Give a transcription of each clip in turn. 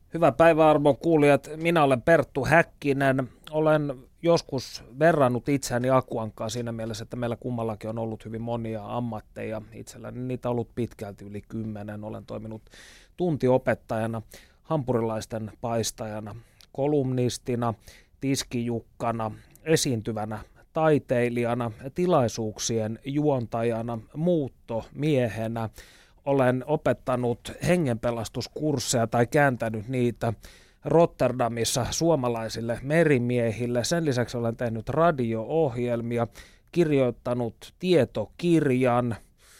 Hyvää päivää arvon kuulijat. Minä olen Perttu Häkkinen. Olen joskus verrannut itseäni Akuankkaan siinä mielessä, että meillä kummallakin on ollut hyvin monia ammatteja. Itselläni niitä on ollut pitkälti yli 10. Olen toiminut tuntiopettajana, hampurilaisten paistajana, kolumnistina, tiskijukkana, esiintyvänä taiteilijana, tilaisuuksien juontajana, muuttomiehenä. Olen opettanut hengenpelastuskursseja tai kääntänyt niitä Rotterdamissa suomalaisille merimiehille. Sen lisäksi olen tehnyt radio-ohjelmia, kirjoittanut tietokirjan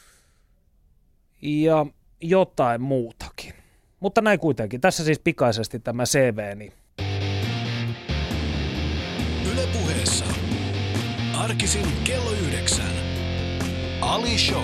ja jotain muutakin. Mutta näin kuitenkin. Tässä siis pikaisesti tämä CV:ni. Yle Puheessa. Arkisin kello 9. Ali Show.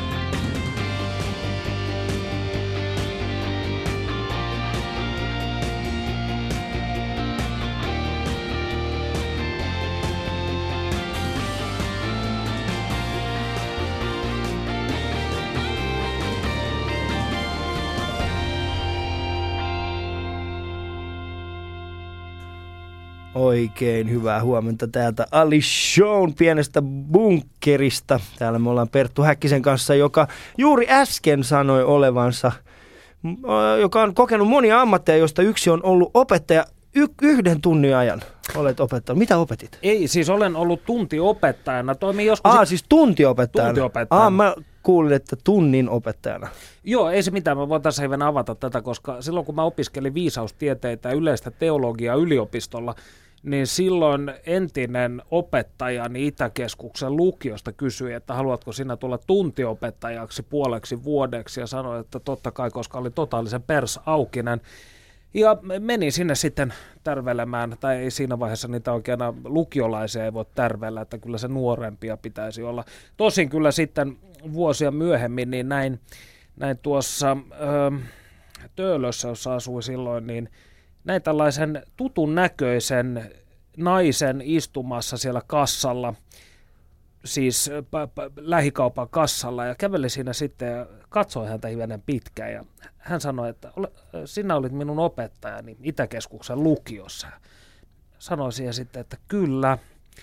Oikein hyvää huomenta täältä Ali Shown pienestä bunkkerista. Täällä me ollaan Perttu Häkkisen kanssa, joka juuri äsken sanoi olevansa, joka on kokenut monia ammatteja, joista yksi on ollut opettaja yhden tunnin ajan. Olet opettanut. Mitä opetit? Ei, siis olen ollut tuntiopettajana. Toimin joskus... siis tuntiopettajana. Tuntiopettajana. Mä kuulin, että tunnin opettajana. Joo, ei se mitään. Mä voin tässä hieman avata tätä, koska silloin kun mä opiskelin viisaustieteitä ja yleistä teologiaa yliopistolla, niin silloin entinen opettajani Itäkeskuksen lukiosta kysyi, että haluatko sinä tulla tuntiopettajaksi puoleksi vuodeksi, ja sanoi, että totta kai, koska oli totaalisen persaukinen. Ja menin sinne sitten tärvelemään, tai ei siinä vaiheessa niitä oikein lukiolaisia ei voi tärvellä, että kyllä se nuorempia pitäisi olla. Tosin kyllä sitten vuosia myöhemmin, niin näin tuossa Töölössä, jossa asui silloin, niin näin tällaisen tutun näköisen naisen istumassa siellä kassalla, siis lähikaupan kassalla, ja käveli siinä sitten ja katsoi häntä hivenen pitkään, ja hän sanoi, että sinä olit minun opettajani Itäkeskuksen lukiossa. Sanoi siihen sitten, että kyllä,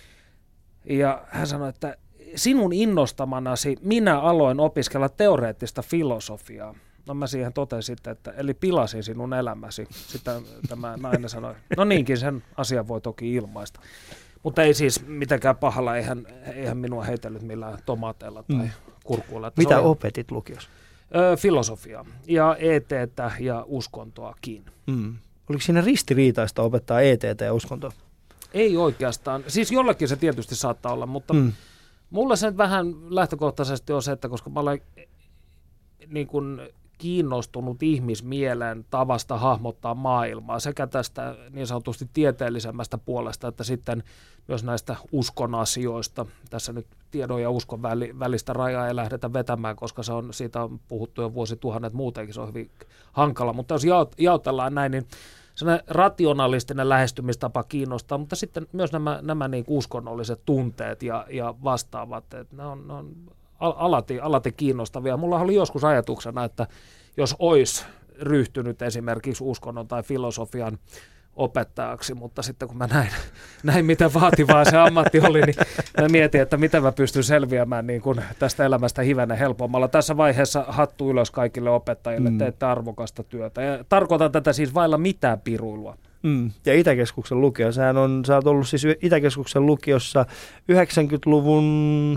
ja hän sanoi, että sinun innostamanasi minä aloin opiskella teoreettista filosofiaa. No mä siihen totesin, että eli pilasin sinun elämäsi. Sitten tämä nainen sanoi, no niinkin sen asian voi toki ilmaista. Mutta ei siis mitenkään pahalla, eihän minua heitellyt millään tomaateilla tai kurkuilla. Mitä opetit lukiossa? Filosofiaa ja ET:tä ja uskontoakin. Oliko siinä ristiriitaista opettaa ET:tä ja uskontoa? Ei oikeastaan. Siis jollekin se tietysti saattaa olla, mutta mulla se vähän lähtökohtaisesti on se, että koska mä olen niin kuin kiinnostunut ihmismielen tavasta hahmottaa maailmaa sekä tästä niin sanotusti tieteellisemmästä puolesta, että sitten myös näistä uskon asioista. Tässä nyt tiedon ja uskon välistä rajaa ei lähdetä vetämään, koska siitä on puhuttu jo vuosituhannet muutenkin, se on hyvin hankala. Mutta jos jaotellaan näin, niin sellainen rationalistinen lähestymistapa kiinnostaa, mutta sitten myös nämä niin uskonnolliset tunteet ja vastaavat, että ne on alati kiinnostavia. Mulla oli joskus ajatuksena, että jos olisi ryhtynyt esimerkiksi uskonnon tai filosofian opettajaksi, mutta sitten kun mä näin miten vaativaa se ammatti oli, niin mä mietin, että miten mä pystyn selviämään niin kuin tästä elämästä hivenen helpommalla. Tässä vaiheessa hattu ylös kaikille opettajille, teette arvokasta työtä. Ja tarkoitan tätä siis vailla mitään piruilua. Ja Itäkeskuksen lukio. Sä oot ollut siis Itäkeskuksen lukiossa 90-luvun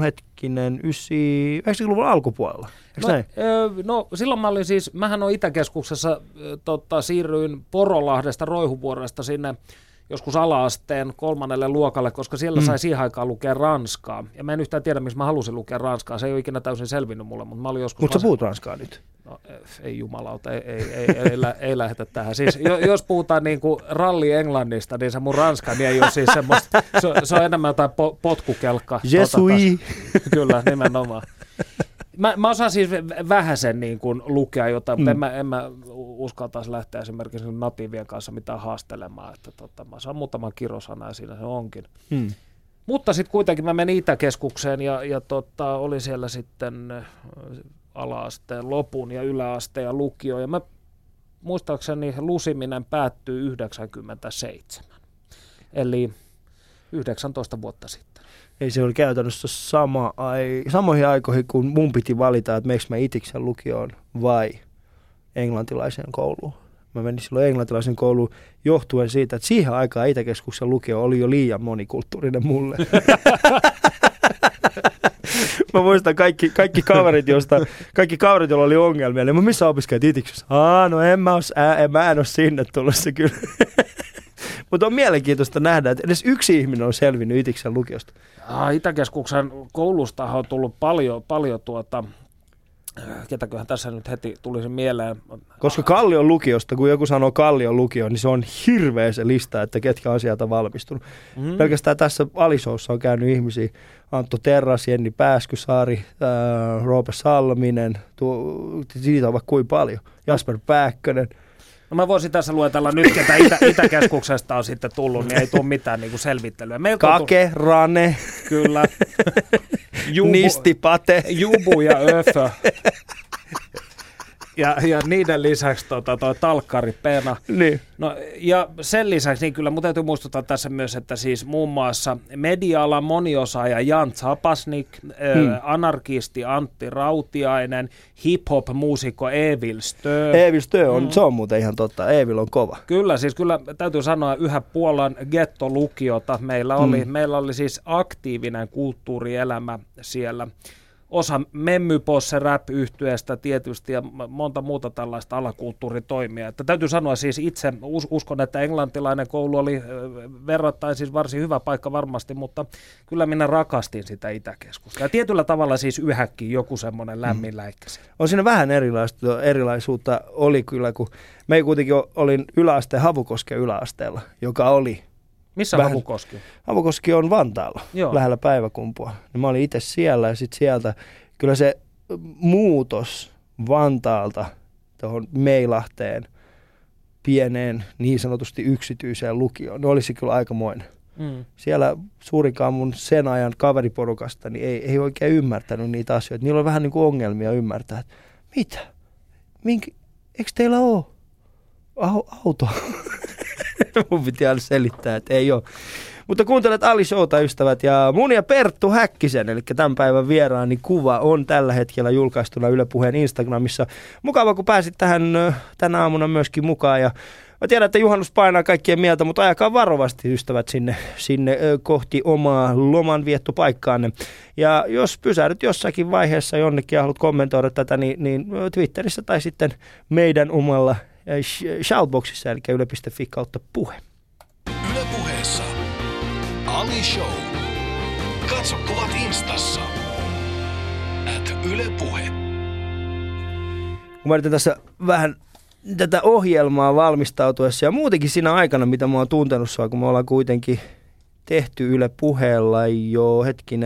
90-luvun alkupuolella. No silloin mähän olen Itäkeskuksessa, siirryin Porolahdesta, Roihuvuoresta sinne joskus ala-asteen 3. luokalle, koska siellä sai siihen aikaan lukea ranskaa. Ja mä en yhtään tiedä, miksi mä halusin lukea ranskaa. Se ei ole ikinä täysin selvinnyt mulle, mutta mä olin joskus... Mutta sä puhut ranskaa nyt? No, ei jumalauta, ei lähdetä tähän. Siis, jos puhutaan niin kuin ralli Englannista, niin se mun ranskani ei ole siis semmoista, se on enemmän jotain potkukelkka. Je suis. Kyllä, nimenomaan. Mä osaan siis vähäsen niin kuin lukea jotain, mutta en mä uskaltaisi lähteä esimerkiksi natiivien kanssa mitään haastelemaan. Että mä saan muutaman kirosana ja siinä se onkin. Mutta sitten kuitenkin mä menin Itäkeskukseen ja olin siellä sitten ala-asteen lopun ja yläasteen ja lukio. Ja mä muistaakseni lusiminen päättyy 97, eli 19 vuotta sitten. Ei se oli käytännössä samoihin aikoihin, kun mun piti valita, että meneekö mä Itiksen lukioon vai englantilaiseen kouluun. Mä menin silloin englantilaisen kouluun johtuen siitä, että siihen aikaan Itäkeskuksen lukio oli jo liian monikulttuurinen mulle. Mä muistan kaikki kaverit, joilla oli ongelmia. Niin missä opiskelet Itiksessä? No mä en ole sinne tulossa kyllä. Mutta on mielenkiintoista nähdä, että edes yksi ihminen on selvinnyt Itiksen lukiosta. Itäkeskuksen koulusta on tullut paljon ketäköhän tässä nyt heti tulisi mieleen. Koska Kallion lukiosta, kun joku sanoo Kallion lukio, niin se on hirveä se lista, että ketkä on sieltä valmistunut. Pelkästään tässä Alishowssa on käynyt ihmisiä. Antto Terras, Jenni Pääskysaari, Roope Salminen, siitä on vaikka kuin paljon. Jasper Pääkkönen. No mä voisin tässä luetella nyt, ketä Itäkeskuksesta on sitten tullut, niin ei tule mitään niin kuin selvittelyä. Kake, Rane. Kyllä. Nisti, Pate. Jubu ja Öfö. Ja niiden lisäksi toi Talkkari Pena. Niin. No, ja sen lisäksi niin kyllä mun täytyy muistuttaa tässä myös, että siis muun muassa media-alan moniosaaja Jan Zapasnik, anarkisti Antti Rautiainen, hip-hop-muusikko Evil Stö. Evil Stö se on muuten ihan totta. Evil on kova. Kyllä, siis kyllä täytyy sanoa yhä Puolan gettolukiota. Meillä oli siis aktiivinen kulttuurielämä siellä. Osa Memmy-Posse rap-yhtyeestä tietysti ja monta muuta tällaista alakulttuuritoimia. Että täytyy sanoa siis itse, uskon, että englantilainen koulu oli verrattain siis varsin hyvä paikka varmasti, mutta kyllä minä rakastin sitä Itäkeskusta. Ja tietyllä tavalla siis yhäkin joku semmoinen lämmin läikkäsi. On siinä vähän erilaisuutta oli kyllä, kun me kuitenkin olin yläasteen Havukosken yläasteella, joka oli. Missä Havukoski? Havukoski on Vantaalla, lähellä Päiväkumpua. Ja mä olin itse siellä ja sitten sieltä kyllä se muutos Vantaalta tuohon Meilahteen pieneen niin sanotusti yksityiseen lukioon, ne olisi kyllä aikamoinen. Siellä suurinkaan mun sen ajan kaveriporukasta niin ei oikein ymmärtänyt niitä asioita. Niillä on vähän niin kuin ongelmia ymmärtää, että mitä? Eikö teillä ole auto? Mun piti aina selittää, että ei ole. Mutta kuuntelet Ali-showta, ystävät, ja mun ja Perttu Häkkisen, eli tämän päivän vieraani kuva on tällä hetkellä julkaistuna Yle Puheen Instagramissa. Mukava, kun pääsit tänä aamuna myöskin mukaan, ja mä tiedän, että juhannus painaa kaikkien mieltä, mutta ajakaa varovasti, ystävät, sinne kohti omaa lomanviettopaikkaanne. Ja jos pysähdyt jossakin vaiheessa jonnekin ja haluat kommentoida tätä, niin Twitterissä tai sitten meidän omalla shoutboxissa, eli yle.fi/puhe. Yle Puheessa Ali Show. Katso kuvat instassa. @Yle Puhe. Kun mä yritän tässä vähän tätä ohjelmaa valmistautuessa ja muutenkin siinä aikana, mitä mä oon tuntenut sua, kun me ollaan kuitenkin tehty Yle Puheella jo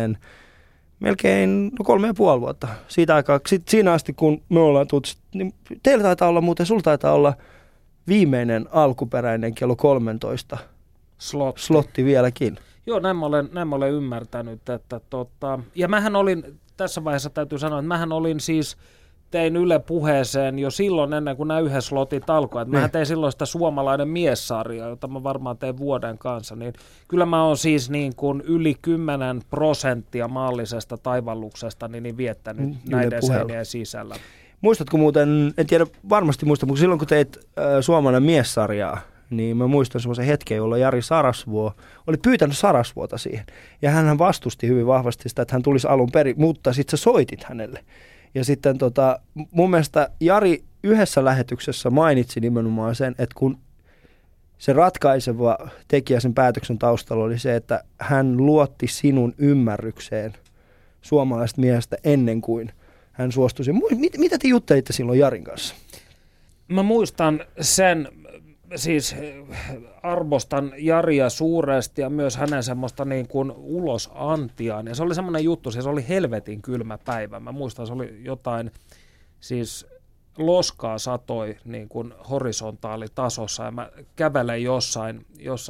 melkein 3,5 vuotta. Siitä aikaa, siinä asti kun me ollaan tullut, niin teillä taitaa olla muuten, sulla taitaa olla viimeinen alkuperäinen kello 13 slotti vieläkin. Joo, näin mä olen ymmärtänyt. Että ja mähän olin, tässä vaiheessa täytyy sanoa, että tein Yle Puheeseen jo silloin ennen kuin nämä yhden slotit alkoi. Mähän tein silloin sitä Suomalainen mies-sarjaa, jota mä varmaan tein vuoden kanssa. Niin kyllä mä oon siis niin kuin yli 10% maallisesta taivalluksesta niin viettänyt näiden seinien sisällä. Muistatko muuten, en tiedä varmasti muista, mutta silloin kun teit Suomalainen mies-sarjaa, niin mä muistan semmoisen hetken, jolloin Jari Sarasvuo oli pyytänyt Sarasvuota siihen. Ja hän vastusti hyvin vahvasti sitä, että hän tulisi alun perin, mutta sitten sä soitit hänelle. Ja sitten mun mielestä Jari yhdessä lähetyksessä mainitsi nimenomaan sen, että kun se ratkaiseva tekijä sen päätöksen taustalla oli se, että hän luotti sinun ymmärrykseen suomalaisesta miehestä ennen kuin hän suostui. Mitä te juttelitte silloin Jarin kanssa? Mä muistan sen, siis arvostan Jaria suuresti ja myös hänen semmoista niin kuin ulosantiaan. Ja se oli semmoinen juttu, se oli helvetin kylmä päivä. Mä muistan, se oli jotain, siis loskaa satoi niin kuin horisontaalitasossa ja mä kävelen jossain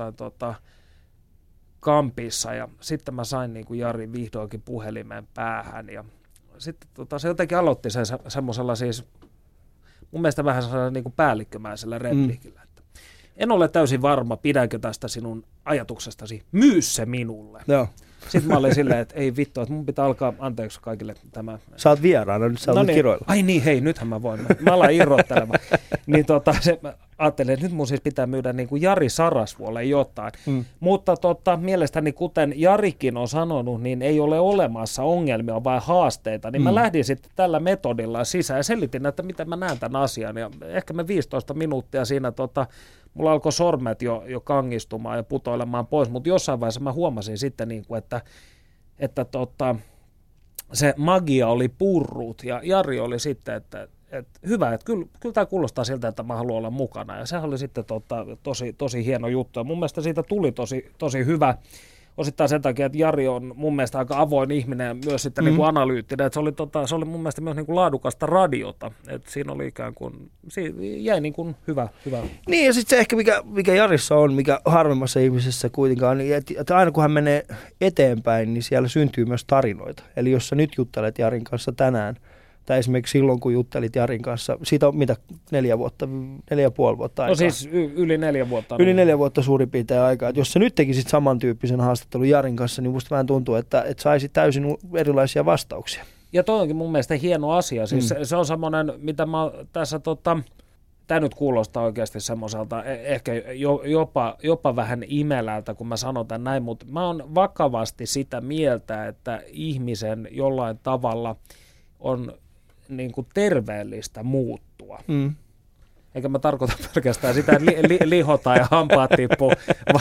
kampissa ja sitten mä sain niin kuin Jari vihdoinkin puhelimen päähän ja sitten se jotenkin aloitti sen semmoisella siis mun mielestä vähän sellaisella niin kuin päällikkömäisellä repliikillä. En ole täysin varma, pidänkö tästä sinun ajatuksestasi. Myy se minulle. Joo. Sitten mä olin silleen, että ei vittu, että mun pitää alkaa, anteeksi kaikille tämä. Sä oot vieraana, nyt sä oot kiroilla. Ai niin, hei, nythän mä voin. Mä alan irrottelemaan. Niin mä ajattelin, että nyt mun siis pitää myydä niin kuin Jari Sarasvuolle jotain. Mutta mielestäni, kuten Jarikin on sanonut, niin ei ole olemassa ongelmia, vaan haasteita. Niin mä lähdin sitten tällä metodilla sisään ja selitin, että miten mä näen tämän asian. Ja ehkä me 15 minuuttia siinä mulla alkoi sormet jo kangistumaan ja putoilemaan pois, mutta jossain vaiheessa mä huomasin sitten, niin kuin, että se magia oli purrut ja Jari oli sitten, että hyvä, että kyllä tämä kuulostaa siltä, että mä haluan olla mukana ja sehän oli sitten tosi hieno juttu ja mun mielestä siitä tuli tosi hyvä. Osittain sen takia, että Jari on mun mielestä aika avoin ihminen ja myös sitten niin kuin analyyttinen. Että se oli mun mielestä myös niin kuin laadukasta radiota. Että siinä oli ikään kuin, jäi niin kuin hyvä. Niin ja sitten se ehkä mikä Jarissa on, mikä harvemmassa ihmisessä kuitenkaan, niin että aina kun hän menee eteenpäin, niin siellä syntyy myös tarinoita. Eli jos sä nyt juttelet Jarin kanssa tänään, tai esimerkiksi silloin, kun juttelit Jarin kanssa, siitä on 4,5 vuotta aikaa. No siis yli 4 vuotta. Yli 4 vuotta suurin piirtein aikaa. Että jos sä nyt tekisit samantyyppisen haastattelun Jarin kanssa, niin musta vähän tuntuu, että saisit täysin erilaisia vastauksia. Ja toi onkin mun mielestä hieno asia. Siis se on semmoinen, mitä mä tässä tämä nyt kuulostaa oikeasti semmoiselta, ehkä jopa vähän imelältä, kun mä sanon tämän näin, mutta mä oon vakavasti sitä mieltä, että ihmisen jollain tavalla on niin kuin terveellistä muuttua. Eikä mä tarkoita pelkästään sitä, että lihotaan ja hampaat tippuu,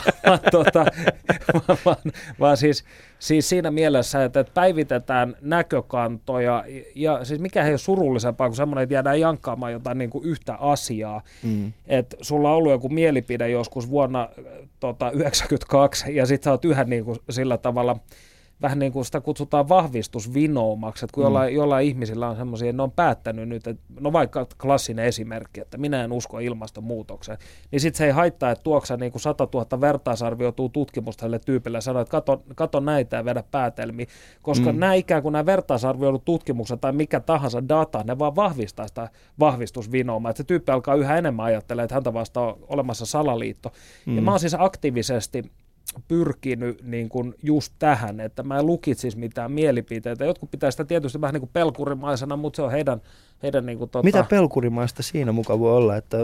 vaan siis siinä mielessä, että päivitetään näkökantoja ja siis mikä ei ole surullisempaa kuin semmoinen, että jäädään jankkaamaan jotain niin kuin yhtä asiaa. Että sulla on ollut joku mielipide joskus vuonna 1992 ja sit sä oot yhä niin kuin sillä tavalla vähän niin kuin sitä kutsutaan vahvistusvinoumaksi, että kun jollain ihmisillä on semmoisia, ne on päättänyt nyt, että no vaikka klassinen esimerkki, että minä en usko ilmastonmuutokseen, niin sitten se ei haittaa, että tuoksa niin kuin 100 000 vertaisarvioituu tutkimusta tälle tyypille ja sanoo, että kato näitä ja vedä päätelmiä, koska nämä ikään kuin nämä vertaisarvioidut tutkimukset tai mikä tahansa data, ne vaan vahvistaa sitä vahvistusvinoumaa, että se tyyppi alkaa yhä enemmän ajattelemaan, että häntä vasta on olemassa salaliitto. Ja mä oon siis aktiivisesti pyrkinyt niin kuin just tähän, että mä en lukitsisi mitään mielipiteitä. Jotkut pitää sitä tietysti vähän niin kuin pelkurimaisena, mutta se on heidän niin kuin Mitä pelkurimaista siinä mukaan voi olla, että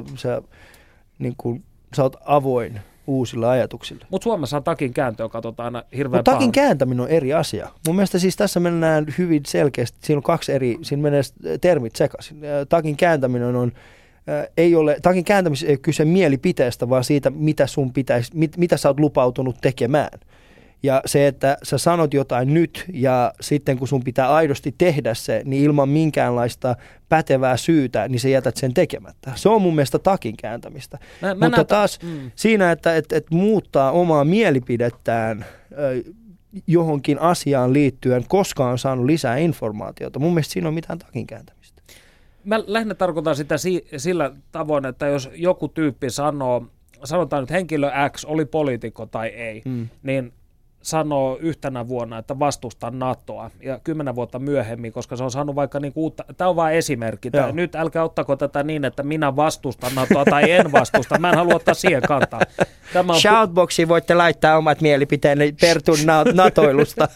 sä oot avoin uusilla ajatuksilla? Mutta Suomessa on takin kääntöä, katsotaan aina hirveän Mutta takin kääntäminen on eri asia. Mun mielestä siis tässä mennään hyvin selkeästi, siinä on 2 eri, siinä menee termit sekaisin. Takin kääntäminen on takin kääntämisessä ei ole kyse mielipiteestä, vaan siitä, mitä sä oot lupautunut tekemään. Ja se, että sä sanot jotain nyt ja sitten kun sun pitää aidosti tehdä se, niin ilman minkäänlaista pätevää syytä, niin sä jätät sen tekemättä. Se on mun mielestä takin kääntämistä. Mutta taas siinä, että muuttaa omaa mielipidettään johonkin asiaan liittyen, koska on saanut lisää informaatiota, mun mielestä siinä on mitään takin kääntämistä. Mä lähinnä tarkoitan sitä sillä tavoin, että jos joku tyyppi sanotaan nyt henkilö X oli poliitikko tai ei, niin sanoo yhtenä vuonna, että vastustan NATOa ja 10 vuotta myöhemmin, koska se on saanut vaikka niinku uutta, tämä on vain esimerkki, nyt älkää ottako tätä niin, että minä vastustan NATOa tai en vastusta, mä en halua ottaa siihen kantaa. Shoutboxiin voitte laittaa omat mielipiteenne Pertun NATOilusta.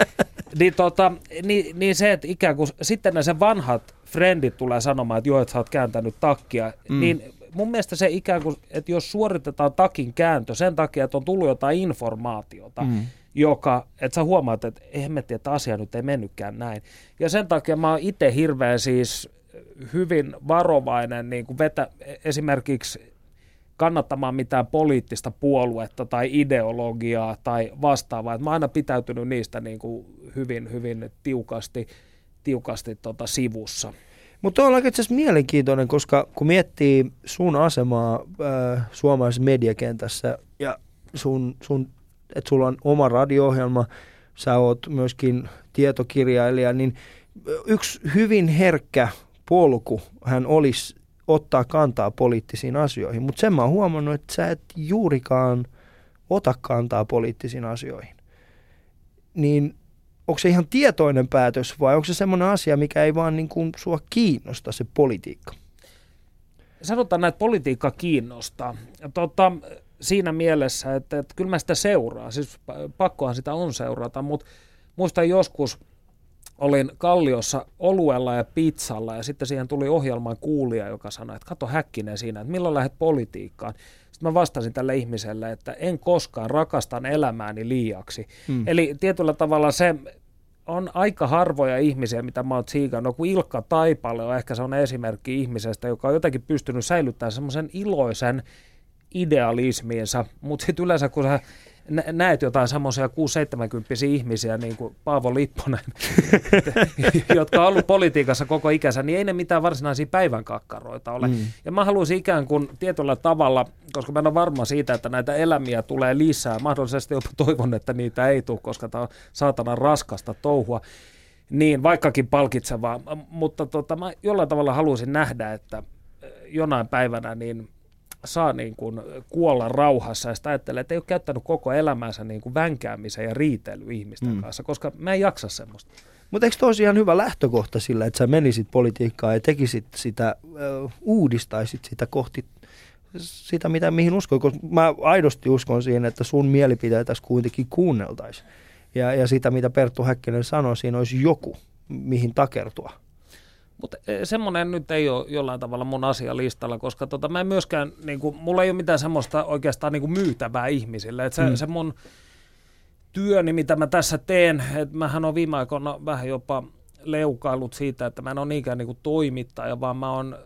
Niin se, että ikään kuin sitten ne sen vanhat frendit tulee sanomaan, että joo, että sä oot kääntänyt takkia, niin mun mielestä se ikään kuin, että jos suoritetaan takin kääntö sen takia, että on tullut jotain informaatiota, että sä huomaat, että hemmetti, että asia nyt ei mennytkään näin. Ja sen takia mä oon itse hirveän siis hyvin varovainen niin kuin esimerkiksi kannattamaan mitään poliittista puoluetta tai ideologiaa tai vastaavaa. Et mä oon aina pitäytynyt niistä niin kuin hyvin tiukasti sivussa. Mutta on itse asiassa mielenkiintoinen, koska kun miettii sun asemaa suomalaisessa mediakentässä ja että sulla on oma radio-ohjelma, sä oot myöskin tietokirjailija, niin yksi hyvin herkkä polku hän olisi ottaa kantaa poliittisiin asioihin, mutta sen mä oon huomannut, että sä et juurikaan ota kantaa poliittisiin asioihin. Niin onko se ihan tietoinen päätös vai onko se semmoinen asia, mikä ei vaan niin kuin sua kiinnosta se politiikka? sanotaan näin, että politiikka kiinnostaa. Siinä mielessä, että kyllä mä sitä seuraa, siis pakkohan sitä on seurata, mutta muistan joskus olin Kalliossa oluella ja pizzalla ja sitten siihen tuli ohjelman kuulija, joka sanoi, että kato Häkkinen siinä, että milloin lähdet politiikkaan. Sitten mä vastasin tälle ihmiselle, että en koskaan, rakastan elämääni liiaksi. Eli tietyllä tavalla se on aika harvoja ihmisiä, mitä mä oon tsiikannut, kun Ilkka Taipale on ehkä sellainen esimerkki ihmisestä, joka on jotenkin pystynyt säilyttämään semmoisen iloisen idealismiinsa, mutta sitten yleensä kun sä näet jotain semmoisia 6-70 ihmisiä, niin kuin Paavo Lipponen, jotka on ollut politiikassa koko ikänsä, niin ei ne mitään varsinaisia päivänkakkaroita ole. Ja mä haluaisin ikään kuin tietyllä tavalla, koska mä en ole varma siitä, että näitä elämiä tulee lisää, mahdollisesti jopa toivon, että niitä ei tule, koska tämä on saatana raskasta touhua, niin vaikkakin palkitsevaa, mutta mä jollain tavalla haluaisin nähdä, että jonain päivänä niin saa niin kuin kuolla rauhassa ja sitä ajattelee, että ei ole käyttänyt koko elämänsä niin kuin vänkäämisen ja riitely ihmisten kanssa, koska mä en jaksa semmoista. Mutta eikö tosiaan hyvä lähtökohta sillä, että sä menisit politiikkaan ja tekisit sitä, uudistaisit sitä kohti sitä, mihin uskon, koska mä aidosti uskon siihen, että sun mielipiteitä tässä kuitenkin kuunneltaisiin. Ja sitä, mitä Perttu Häkkinen sanoi, siinä olisi joku, mihin takertua. Mutta semmoinen nyt ei ole jollain tavalla mun asialistalla, koska mä en myöskään, niinku, mulla ei ole mitään semmoista oikeastaan niinku myytävää ihmisille. Että se mun työni, mitä mä tässä teen, että mähän on viime aikoina vähän jopa leukailut siitä, että mä en ole niinkään niinku toimittaja, vaan mä oon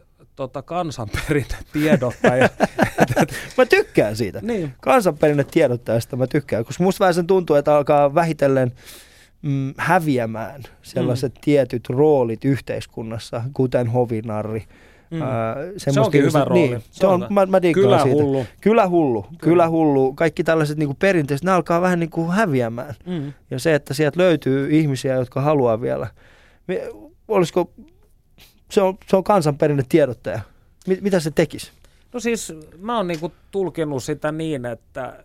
kansanperinnetiedottaja. Mä tykkään siitä. Niin. Kansanperinnetiedottajasta mä tykkään, koska musta vähän sen tuntuu, että alkaa vähitellen häviämään sellaiset tietyt roolit yhteiskunnassa, kuten hovinarri. Se onkin hyvä rooli. Niin, mä diggaan siitä. Kylähullu. Kaikki tällaiset niin kuin perinteiset, ne alkaa vähän niin kuin häviämään. Ja se, että sieltä löytyy ihmisiä, jotka haluaa vielä. Olisiko, se on kansanperinnetiedottaja. Mitä se tekisi? No siis mä oon niin kuin tulkinut sitä niin, että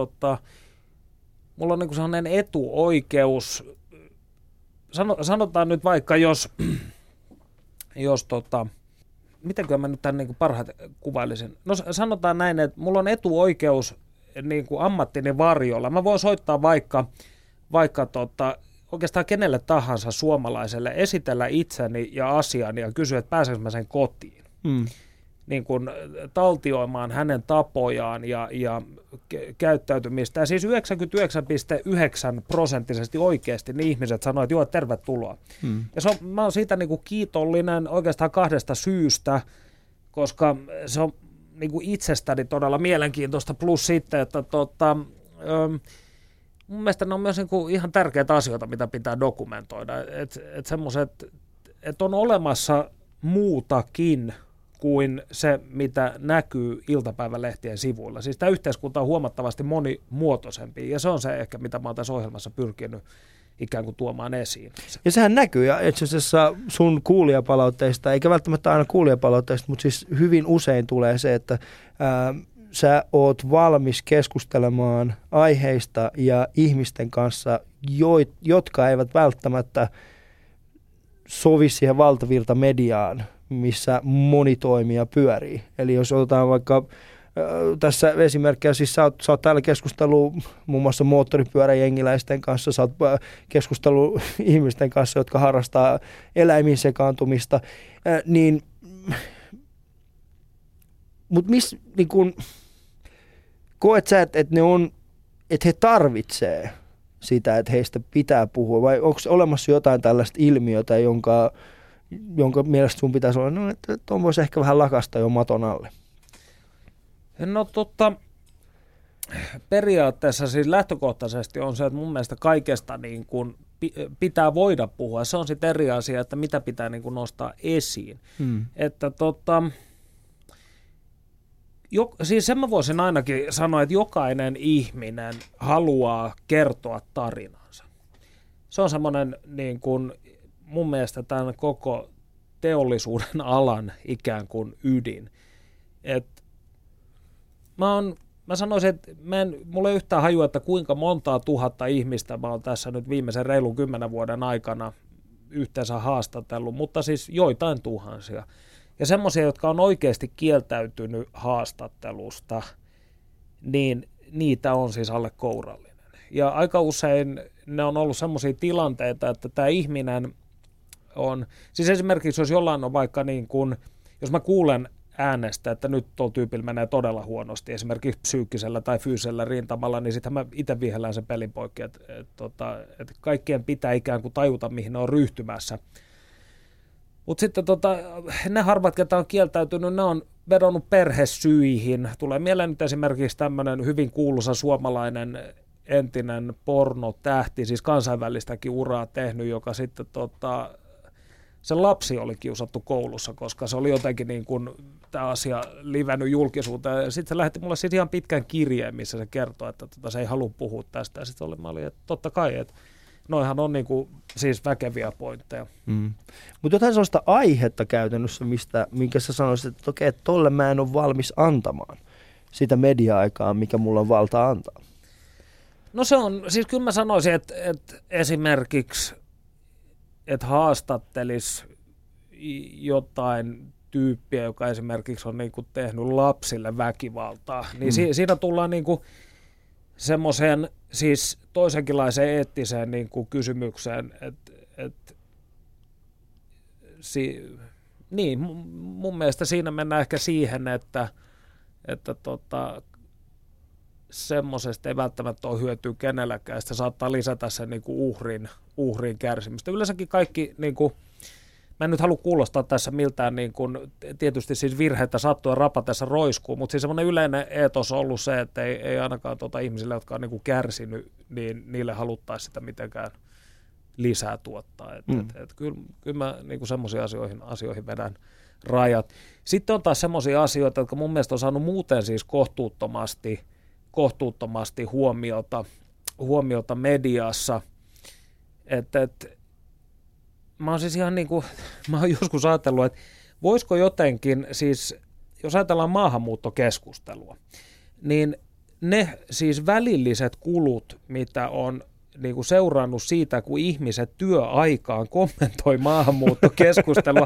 mulla on niin kuin sellainen etuoikeus, sanotaan nyt vaikka jos mitenkö mä nyt tämän niin kuin parhaiten kuvailisin? No sanotaan näin, että mulla on etuoikeus niin kuin ammattini varjolla. Mä voin soittaa vaikka oikeastaan kenelle tahansa suomalaiselle, esitellä itseni ja asiani ja kysyä, että pääsenkö mä sen kotiin. Niin kuin taltioimaan hänen tapojaan ja käyttäytymistä. Ja siis 99,9% oikeasti niin ihmiset sanoo, että joo, tervetuloa. Ja mä oon siitä niin kuin kiitollinen oikeastaan 2 syystä, koska se on niin kuin itsestäni todella mielenkiintoista. Plus sitten, että mun mielestä ne on myös niin kuin ihan tärkeitä asioita, mitä pitää dokumentoida. Että semmoiset, että on olemassa muutakin kuin se, mitä näkyy iltapäivälehtien sivuilla. Siis tämä yhteiskunta on huomattavasti monimuotoisempi, ja se on se ehkä, mitä mä oon tässä ohjelmassa pyrkinyt ikään kuin tuomaan esiin. Ja sehän näkyy, ja itse asiassa sun kuulijapalautteista, eikä välttämättä aina kuulijapalautteista, mutta siis hyvin usein tulee se, että sä oot valmis keskustelemaan aiheista ja ihmisten kanssa, jotka eivät välttämättä sovi siihen valtavirtamediaan, missä moni toimija pyörii. Eli jos otetaan vaikka tässä esimerkkejä, siis sä oot täällä keskustellut muun muassa moottoripyöräjengiläisten kanssa, sä oot keskustellut ihmisten kanssa, jotka harrastaa eläimiin sekaantumista, niin mutta niin kun koet sä, että he tarvitsee sitä, että heistä pitää puhua, vai onko olemassa jotain tällaista ilmiötä, jonka mielestä sun pitäisi olla, no, että tuon voisi ehkä vähän lakasta jo maton alle? No periaatteessa siis lähtökohtaisesti on se, että mun mielestä kaikesta niin kuin pitää voida puhua. Se on sitten eri asia, että mitä pitää niin kuin nostaa esiin. Että siis sen mä voisin ainakin sanoa, että jokainen ihminen haluaa kertoa tarinansa. Se on semmoinen niin kuin mun mielestä tämän koko teollisuuden alan ikään kuin ydin. Mä sanoisin, että mulla ei yhtään hajua, että kuinka montaa tuhatta ihmistä mä oon tässä nyt viimeisen reilun 10 vuoden aikana yhteensä haastatellut, mutta siis joitain tuhansia. ja semmoisia, jotka on oikeasti kieltäytynyt haastattelusta, niin niitä on siis alle kourallinen. Ja aika usein ne on ollut semmoisia tilanteita, että tämä ihminen on, siis esimerkiksi jos jollain on vaikka niin kuin, jos mä kuulen äänestä, että nyt tuolla tyypillä menee todella huonosti, esimerkiksi psyykkisellä tai fyysisellä rintamalla, niin sitten mä itse vihellään sen pelin poikki, että kaikkien pitää ikään kuin tajuta, mihin ne on ryhtymässä. Mutta sitten ne harvat, ketä on kieltäytynyt, ne on vedonnut perhesyihin. Tulee mieleen nyt esimerkiksi tämmöinen hyvin kuuluisa suomalainen entinen pornotähti, siis kansainvälistäkin uraa tehnyt, joka sitten sen lapsi oli kiusattu koulussa, koska se oli jotenkin niin kuin tämä asia livännyt julkisuuteen. Ja sitten se lähetti mulle siis ihan pitkän kirjeen, missä se kertoi, että se ei halua puhua tästä. Ja sitten mä olin, että totta kai, että noihan on niin kuin, siis väkeviä pointteja. Mutta jotain sellaista aihetta käytännössä, minkä sä sanoisit, että okei, tolle mä en ole valmis antamaan sitä media-aikaa, mikä mulla on valta antaa. No se on, siis kyllä mä sanoisin, että esimerkiksi, että haastattelisi jotain tyyppiä, joka esimerkiksi on niin kuin tehnyt lapsille väkivaltaa, niin siinä tullaan niin kuin semmoiseen siis toisenkinlaiseen eettiseen niin kuin kysymykseen, niin mun mielestä siinä mennään ehkä siihen, että semmoisesta ei välttämättä ole hyötyä kenelläkään, sitä saattaa lisätä sen niin kuin uhrin kärsimystä. Yleensäkin kaikki, niin kuin, mä en nyt halua kuulostaa tässä miltään, niin kuin, tietysti siis virheitä sattuu ja rapatessa roiskuu, mutta siis semmoinen yleinen eetos on ollut se, että ei ainakaan ihmisille, jotka on niin kuin kärsinyt, niin niille haluttaisi sitä mitenkään lisää tuottaa. Kyllä mä niin kuin semmoisiin asioihin vedän rajat. Sitten on taas semmoisia asioita, jotka mun mielestä on saanut muuten siis kohtuuttomasti huomiota mediassa, että mä oon siis ihan niin kuin, mä oon joskus ajatellut, että voisiko jotenkin, siis jos ajatellaan maahanmuuttokeskustelua, niin ne siis välilliset kulut, mitä on niin kuin seurannut siitä, kun ihmiset työaikaan kommentoi maahanmuuttokeskustelua,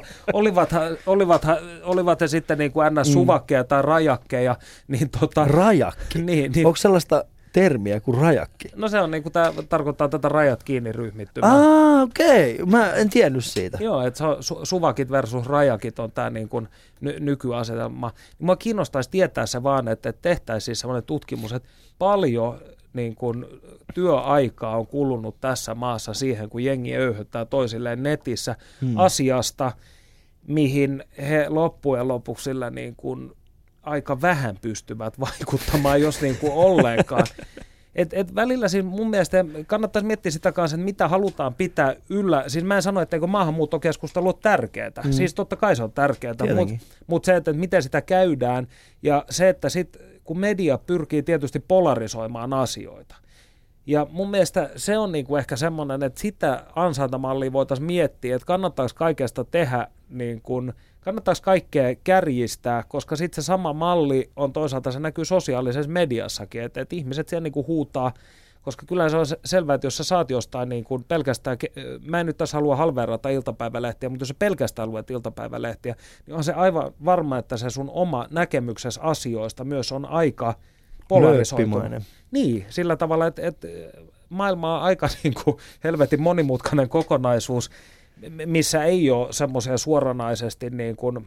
olivat he sitten niin kuin ns-suvakkeja tai rajakkeja. Niin rajakki? Niin. Onko sellaista termiä kuin rajakki? No se on niin kuin, tämä tarkoittaa tätä rajat kiinni ryhmittymää. Okei. Mä en tiennyt siitä. Joo, että suvakit versus rajakit on tämä niin kuin nykyasetelma. Mua kiinnostaisi tietää se vaan, että tehtäisiin siis sellainen tutkimus, että paljon niin kun työaikaa on kulunut tässä maassa siihen, kun jengi öyhöttää toisilleen netissä asiasta, mihin he loppujen lopuksi sillä niin kun aika vähän pystyvät vaikuttamaan, jos niin kuin ollenkaan. Et välillä siis mun mielestä kannattaisi miettiä sitä kanssa, että mitä halutaan pitää yllä. Siis mä en sano, etteikö maahanmuuttokeskustelu ole tärkeää. Siis totta kai se on tärkeää, mutta se, että miten sitä käydään ja se, että sitten kun media pyrkii tietysti polarisoimaan asioita. Ja mun mielestä se on niinku ehkä semmoinen, että sitä ansaintamallia voitaisiin miettiä, että kannattaisi kaikesta tehdä, niin kun, kannattaisi kaikkea kärjistää, koska sitten se sama malli on toisaalta, se näkyy sosiaalisessa mediassakin, että ihmiset siellä niinku huutaa, koska kyllä se on selvää, että jos sä saat jostain niin kuin pelkästään, mä en nyt tässä halua halveerata iltapäivälehtiä, mutta jos sä pelkästään luet iltapäivälehtiä, niin on se aivan varma, että se sun oma näkemyksesi asioista myös on aika polarisoitunut. Niin, sillä tavalla, että maailma on aika niin kuin helvetin monimutkainen kokonaisuus, missä ei ole semmoisia suoranaisesti niin kuin,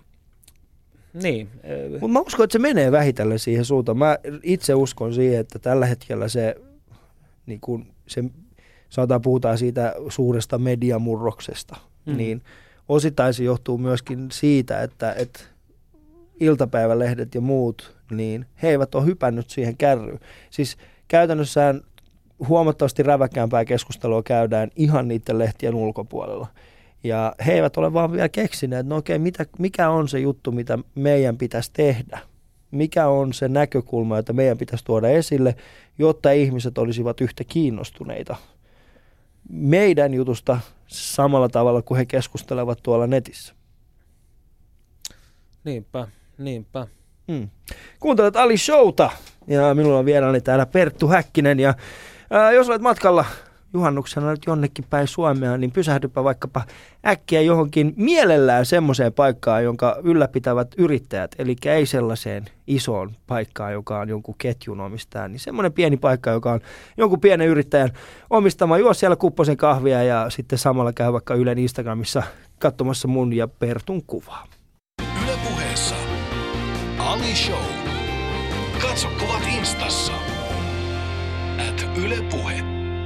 niin. Mutta mä uskon, että se menee vähitellen siihen suuntaan. Mä itse uskon siihen, että tällä hetkellä se, niin kun se puhutaan siitä suuresta mediamurroksesta, niin osittain se johtuu myöskin siitä, että iltapäivälehdet ja muut, niin he eivät ole hypännyt siihen kärryyn. Siis käytännössään huomattavasti räväkkäämpää keskustelua käydään ihan niiden lehtien ulkopuolella. Ja he eivät ole vaan vielä keksineet, että no okei, mikä on se juttu, mitä meidän pitäisi tehdä? Mikä on se näkökulma, jota meidän pitäisi tuoda esille, jotta ihmiset olisivat yhtä kiinnostuneita meidän jutusta samalla tavalla kuin he keskustelevat tuolla netissä. Niinpä. Kuuntelet Ali Showta ja minulla on vieraani täällä Perttu Häkkinen ja jos olet matkalla juhannuksena nyt jonnekin päin Suomea, niin pysähdypä vaikkapa äkkiä johonkin mielellään semmoiseen paikkaan, jonka ylläpitävät yrittäjät, eli ei sellaiseen isoon paikkaan, joka on jonkun ketjun omistaja, niin semmoinen pieni paikka, joka on jonkun pienen yrittäjän omistama, juo siellä kupposen kahvia ja sitten samalla käy vaikka Ylen Instagramissa katsomassa mun ja Pertun kuvaa. Yle Puheessa Ali Show. Katso kuvat Instassa. @Yle Puhe.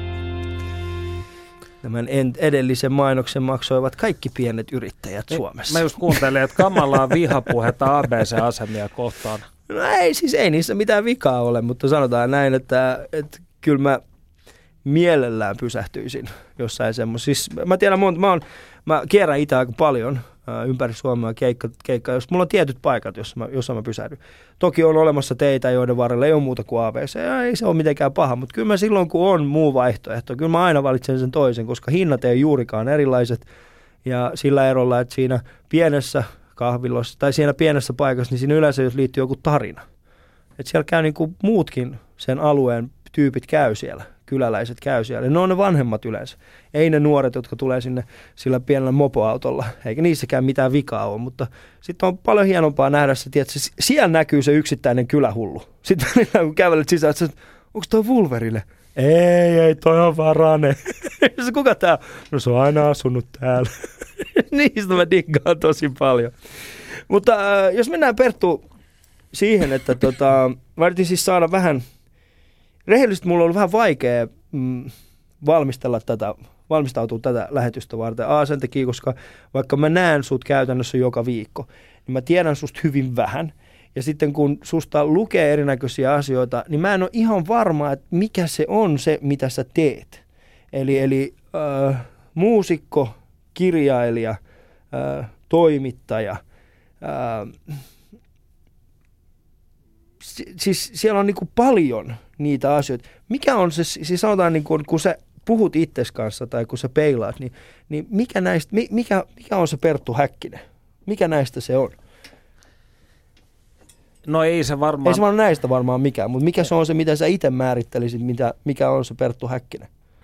Tämän edellisen mainoksen maksoivat kaikki pienet yrittäjät Suomessa. Mä just kuuntelin, että kamalaa vihapuhetta ABC-asemia kohtaan. No ei niissä mitään vikaa ole, mutta sanotaan näin, että kyllä mä mielellään pysähtyisin jossain semmoisessa. Siis mä tiedän, mä kierrän itse aika paljon ympäri Suomea keikka, jos mulla on tietyt paikat, jossa mä pysähdyn. Toki on olemassa teitä, joiden varrella ei ole muuta kuin AVC, ja ei se ole mitenkään paha, mutta kyllä mä silloin, kun on muu vaihtoehto, kyllä mä aina valitsen sen toisen, koska hinnat ei juurikaan erilaiset, ja sillä erolla, että siinä pienessä kahvilossa, tai siinä pienessä paikassa, niin siinä yleensä jos liittyy joku tarina. Että siellä käy niin kuin muutkin sen alueen tyypit käy siellä. Kyläläiset käy siellä. Ne on ne vanhemmat yleensä. Ei ne nuoret, jotka tulee sinne sillä pienellä mopoautolla. Eikä niissäkään mitään vikaa ole, mutta sitten on paljon hienompaa nähdä se, että siellä näkyy se yksittäinen kylähullu. Sitten kun kävelet sisään, että onko toi Wolverine? Ei, toi on vaan Rane. Kuka tää on? No se on aina asunut täällä. Niistä mä diggaan tosi paljon. Mutta jos mennään Perttu siihen, että mä yritin siis saada vähän. Rehellisesti mulla on ollut vähän vaikea valmistautua tätä lähetystä varten. Sen takia, koska vaikka mä näen sut käytännössä joka viikko, niin mä tiedän susta hyvin vähän. Ja sitten kun susta lukee erinäköisiä asioita, niin mä en ole ihan varma, että mikä se on se, mitä sä teet. Eli muusikko, kirjailija, toimittaja. Siis siellä on niin kuin paljon niitä asioita. Mikä on se, siis sanotaan niin kuin, kun sä puhut itses kanssa tai kun sä peilaat, niin mikä on se Perttu Häkkinen? Mikä näistä se on? No ei se varmaan. Ei se vaan näistä varmaan mikään, mutta mikä se on se, mitä sä itse määrittelisit, mikä on se Perttu Häkkinen?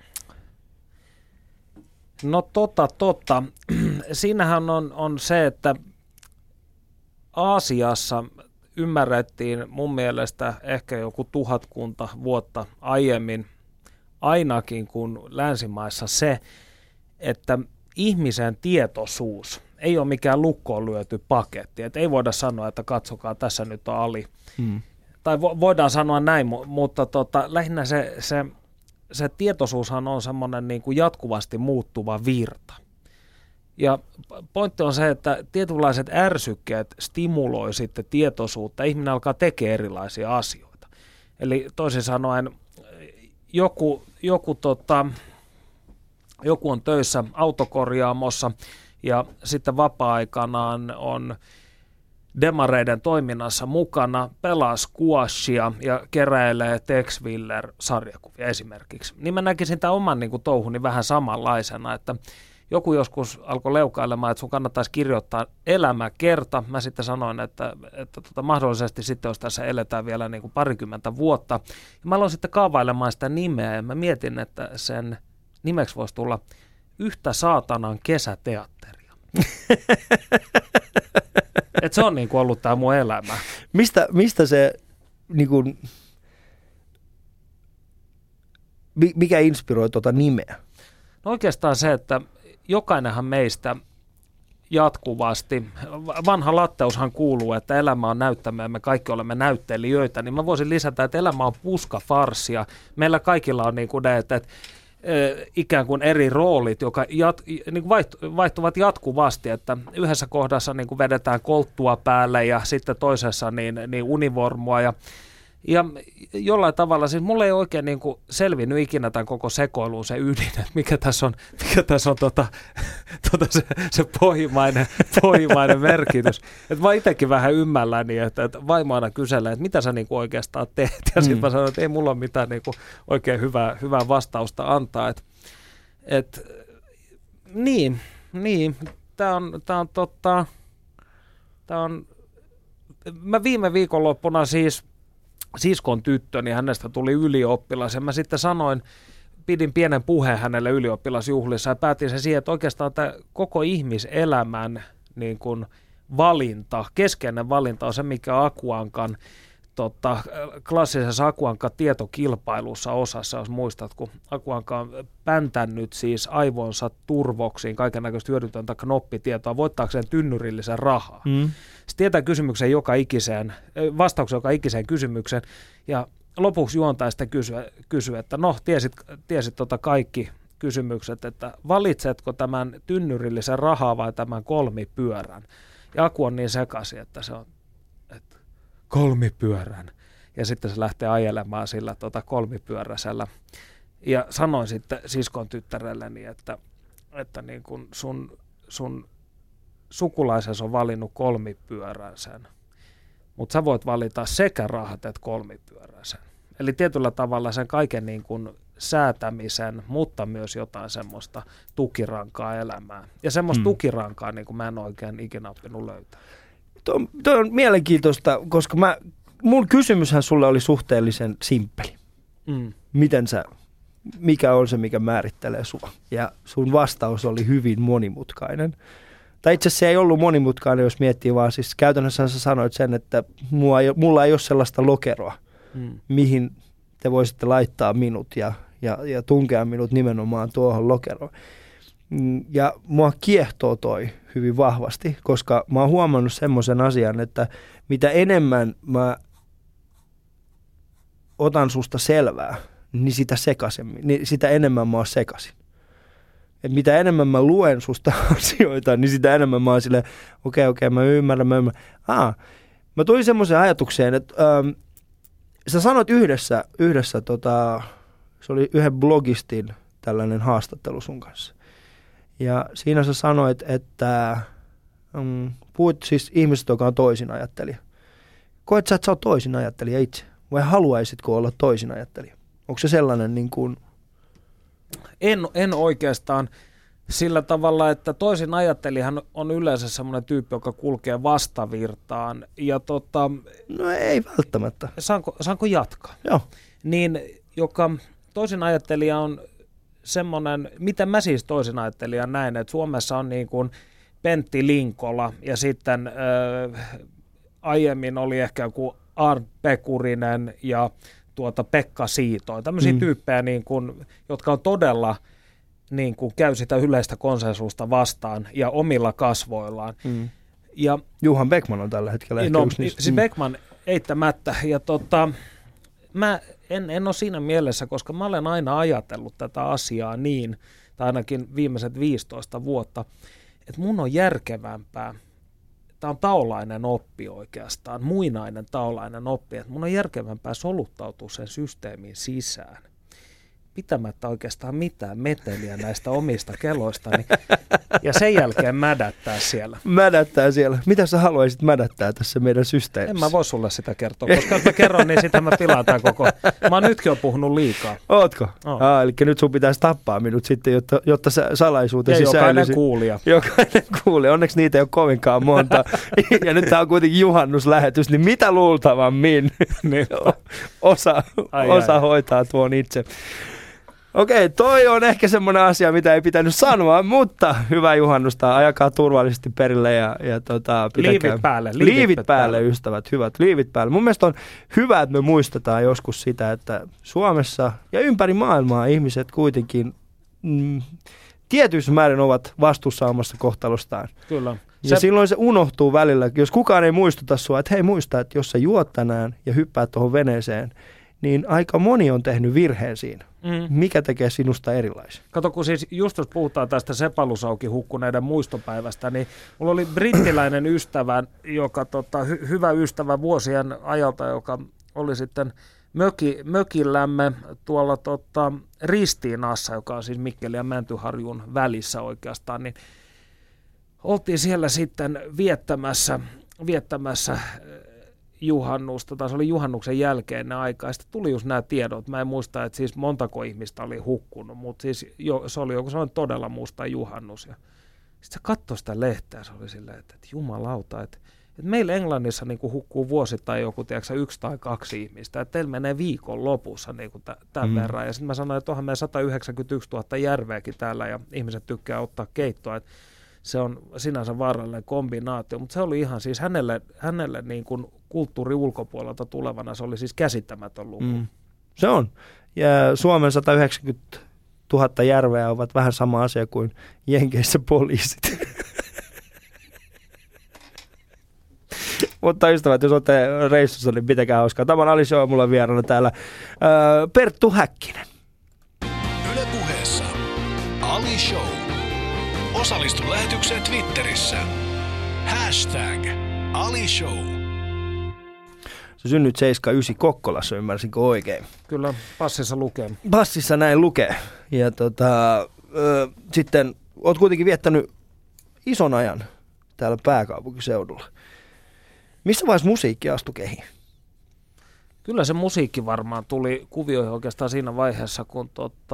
No totta. Siinähän on se, että Aasiassa ymmärrettiin mun mielestä ehkä joku 1000 vuotta aiemmin ainakin kuin länsimaissa se, että ihmisen tietoisuus ei ole mikään lukkoon lyöty paketti. Et ei voida sanoa, että katsokaa, tässä nyt on Ali. Tai voidaan sanoa näin, mutta lähinnä se tietoisuushan on semmoinen niin kuin jatkuvasti muuttuva virta. Ja pointti on se, että tietynlaiset ärsykkeet stimuloi sitten tietoisuutta. Ihminen alkaa tekemään erilaisia asioita. Eli toisin sanoen joku on töissä autokorjaamossa ja sitten vapaa-aikanaan on demareiden toiminnassa mukana, pelaa squashia ja keräilee Tex Willer-sarjakuvia esimerkiksi. Niin mä näkisin tämän oman niin kuin touhuni vähän samanlaisena, että joku joskus alkoi leukailemaan, että sun kannattaisi kirjoittaa elämäkerta. Mä sitten sanoin, että mahdollisesti sitten, jos tässä eletään vielä niin kuin 20 vuotta. Ja mä aloin sitten kaavailemaan sitä nimeä ja mä mietin, että sen nimeksi voisi tulla Yhtä saatanan kesäteatteria. Että se on niin kuin ollut tämä mun elämä. Mistä se, niin kuin, mikä inspiroi tuota nimeä? No oikeastaan se, että jokainenhan meistä jatkuvasti, vanha latteushan kuuluu, että elämä on näyttämö ja me kaikki olemme näyttelijöitä, niin mä voisin lisätä, että elämä on puskafarssia. Meillä kaikilla on niin kuin ne, että ikään kuin eri roolit, jotka niin kuin vaihtuvat jatkuvasti, että yhdessä kohdassa niin kuin vedetään kolttua päälle ja sitten toisessa niin univormua ja jollain tavalla, siis mulle ei oikein niin kuin selvinnyt ikinä tämän koko sekoiluun se ydin, että mikä tässä on se pohjimmainen merkitys. Että mä itsekin vähän ymmälläni, että vaimo aina kyselee, että mitä sä niin kuin oikeastaan teet. Ja sitten mä sanoin, että ei mulla ole mitään niin kuin oikein hyvää vastausta antaa. Mä viime viikonloppuna siis siskon tyttö, niin hänestä tuli ylioppilas ja mä sitten sanoin pidin pienen puheen hänelle ylioppilasjuhlissa ja päätin sen siihen, että oikeastaan tämä koko ihmiselämän niin kuin valinta, keskeinen valinta on se, mikä Akuankan klassisessa Akuankan tietokilpailussa osassa, jos muistat, kun Akuanka on päntännyt siis aivonsa turvoksiin kaikennäköistä hyödytöntä knoppitietoa voittaakseen tynnyrillisen rahaa. Se tietää vastauksen joka ikiseen kysymykseen, ja lopuksi juontaja sitten kysyy, että no, tiesit kaikki kysymykset, että valitsetko tämän tynnyrillisen rahaa vai tämän kolmipyörän? Ja Aku on niin sekaisin, että se on kolmipyörän. Ja sitten se lähtee ajelemaan sillä kolmipyöräisellä. Ja sanoin sitten siskon tyttärelleni, että niin kun sun sukulaisesi on valinnut kolmipyöräisen, mutta sä voit valita sekä rahat että kolmipyöräisen. Eli tietyllä tavalla sen kaiken niin kuin säätämisen, mutta myös jotain semmoista tukirankaa elämään. Ja semmoista tukirankaa niin kuin mä en oikein ikinä oppinut löytää. Tuo on mielenkiintoista, koska mun kysymyshän sulle oli suhteellisen simppeli. Mikä on se, mikä määrittelee sua? Ja sun vastaus oli hyvin monimutkainen. Tai itse asiassa se ei ollut monimutkainen, jos miettii, vaan siis käytännössä sä sanoit sen, että mulla ei ole sellaista lokeroa, mihin te voisitte laittaa minut ja tunkea minut nimenomaan tuohon lokeroon. Ja mua kiehtoo toi hyvin vahvasti, koska mä oon huomannut semmoisen asian, että mitä enemmän mä otan susta selvää, niin sitä enemmän mä oon sekaisin. Et mitä enemmän mä luen susta asioita, niin sitä enemmän mä oon silleen, okei, mä ymmärrän. Mä tulin semmoiseen ajatukseen, että sä sanoit yhdessä se oli yhden blogistin tällainen haastattelu sun kanssa. Ja siinä sä sanoit, että puhuit siis ihmisestä, joka on toisinajattelija. Koet sä, että sä oot toisinajattelija itse? Vai haluaisitko olla toisinajattelija? Onko se sellainen niin kuin... En oikeastaan sillä tavalla, että toisinajattelijahan on yleensä semmoinen tyyppi, joka kulkee vastavirtaan. Ja no ei välttämättä. Saanko jatkaa? Joo. Niin, joka toisinajattelija on semmoinen, mitä mä siis toisinajattelijan näen, että Suomessa on niin kuin Pentti Linkola ja sitten aiemmin oli ehkä joku Arnt Pekurinen ja Pekka Siitoin. Tämmöisiä tyyppejä, niin kuin, jotka on todella, niin kuin, käy sitä yleistä konsensusta vastaan ja omilla kasvoillaan. Ja, Johan Beckman on tällä hetkellä ehkä yksi niistä. Siis Beckman eittämättä. Ja mä en ole siinä mielessä, koska mä olen aina ajatellut tätä asiaa niin, tai ainakin viimeiset 15 vuotta, että mun on järkevämpää, tämä on taolainen oppi oikeastaan, muinainen taolainen oppi, että mun on järkevämpää soluttautua sen systeemin sisään, pitämättä oikeastaan mitään meteliä näistä omista keloistani, ja sen jälkeen mädättää siellä. Mädättää siellä. Mitä sä haluaisit mädättää tässä meidän systeemissä? En mä voi sulle sitä kertoa, koska jos mä kerron, niin sitä mä pilataan koko. Mä oon nytkin jo puhunut liikaa. Ootko? Eli nyt sun pitäisi tappaa minut sitten, jotta salaisuutesi säilyisi. Jokainen kuulija. Onneksi niitä ei ole kovinkaan monta. Ja nyt tää on kuitenkin juhannuslähetys, niin mitä luultavammin osa hoitaa tuon itse. Okei, toi on ehkä semmoinen asia, mitä ei pitänyt sanoa, mutta hyvää juhannusta, ajakaa turvallisesti perille ja pitäkää... Liivit päälle, ystävät, hyvät liivit päälle. Mun mielestä on hyvä, että me muistetaan joskus sitä, että Suomessa ja ympäri maailmaa ihmiset kuitenkin tietyissä määrin ovat vastuussa omasta kohtalostaan. Kyllä. Ja silloin se unohtuu välillä, jos kukaan ei muistuta sua, että hei muista, että jos sä juot tänään ja hyppäät tuohon veneeseen, niin aika moni on tehnyt virheen siinä. Mikä tekee sinusta erilaisen? Kato, kun siis just jos puhutaan tästä Sepalusauki hukkuneiden muistopäivästä, niin mulla oli brittiläinen ystävä, joka hyvä ystävä vuosien ajalta, joka oli sitten mökillämme tuolla Ristiinassa, joka on siis Mikkelin ja Mäntyharjun välissä oikeastaan, niin oltiin siellä sitten viettämässä juhannusta, tai se oli juhannuksen jälkeinen aika, ja sitten tuli just nämä tiedot. Mä en muista, että siis montako ihmistä oli hukkunut, mutta siis se oli joku sellainen todella musta juhannus. Ja sitten se katsoi sitä lehteä, se oli silleen, että jumalauta, että että meillä Englannissa niin kuin hukkuu vuosittain joku, tiedätkö, 1 tai 2 ihmistä, että teillä menee viikon lopussa niin kuin tämän verran. Ja sitten mä sanoin, että onhan meillä 191 000 järveäkin täällä ja ihmiset tykkää ottaa keittoa, että se on sinänsä vaarallinen kombinaatio, mutta se oli ihan siis hänelle niin kuin kulttuuri ulkopuolelta tulevana, se oli siis käsittämätön luku. Se on. Ja Suomen 190 000 järveä ovat vähän sama asia kuin Jenkeissä poliisit. Mutta ystävät, jos olette reissussa, niin pitäkää hauskaa. Tämä on Ali Show, mulla on vieraana täällä Perttu Häkkinen. Yle Puheessa Ali Show. Osallistu lähetykseen Twitterissä. #Ali Show. Sä synnyt 79 Kokkolassa, ymmärsinkö oikein? Kyllä, passissa lukee. Passissa näin lukee. Ja sitten oot kuitenkin viettänyt ison ajan täällä pääkaupunkiseudulla. Missä vaiheessa musiikki astui kehiin? Kyllä se musiikki varmaan tuli kuvioihin oikeastaan siinä vaiheessa, kun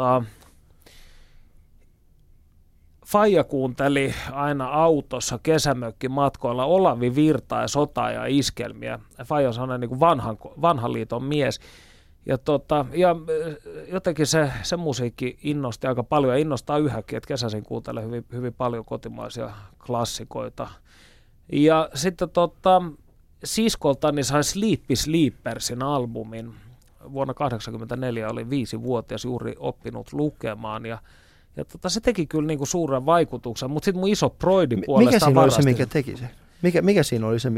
faija kuunteli aina autossa kesämökkimatkoilla Olavi Virtaa ja Sotaa ja iskelmiä. Faija on sellainen niin kuin vanhan liiton mies. Ja jotenkin se musiikki innosti aika paljon ja innostaa yhäkin, että kesäisin kuuntelen hyvin, hyvin paljon kotimaisia klassikoita. Ja sitten siskoltani sai Sleepy Sleepersin albumin. Vuonna 1984 oli 5-vuotias, juuri oppinut lukemaan ja se teki kyllä niinku suuren vaikutuksen, mutta sitten mun iso Broidi puolestaan varasti. Mikä siinä oli se, mikä teki se? Mikä siinä oli se,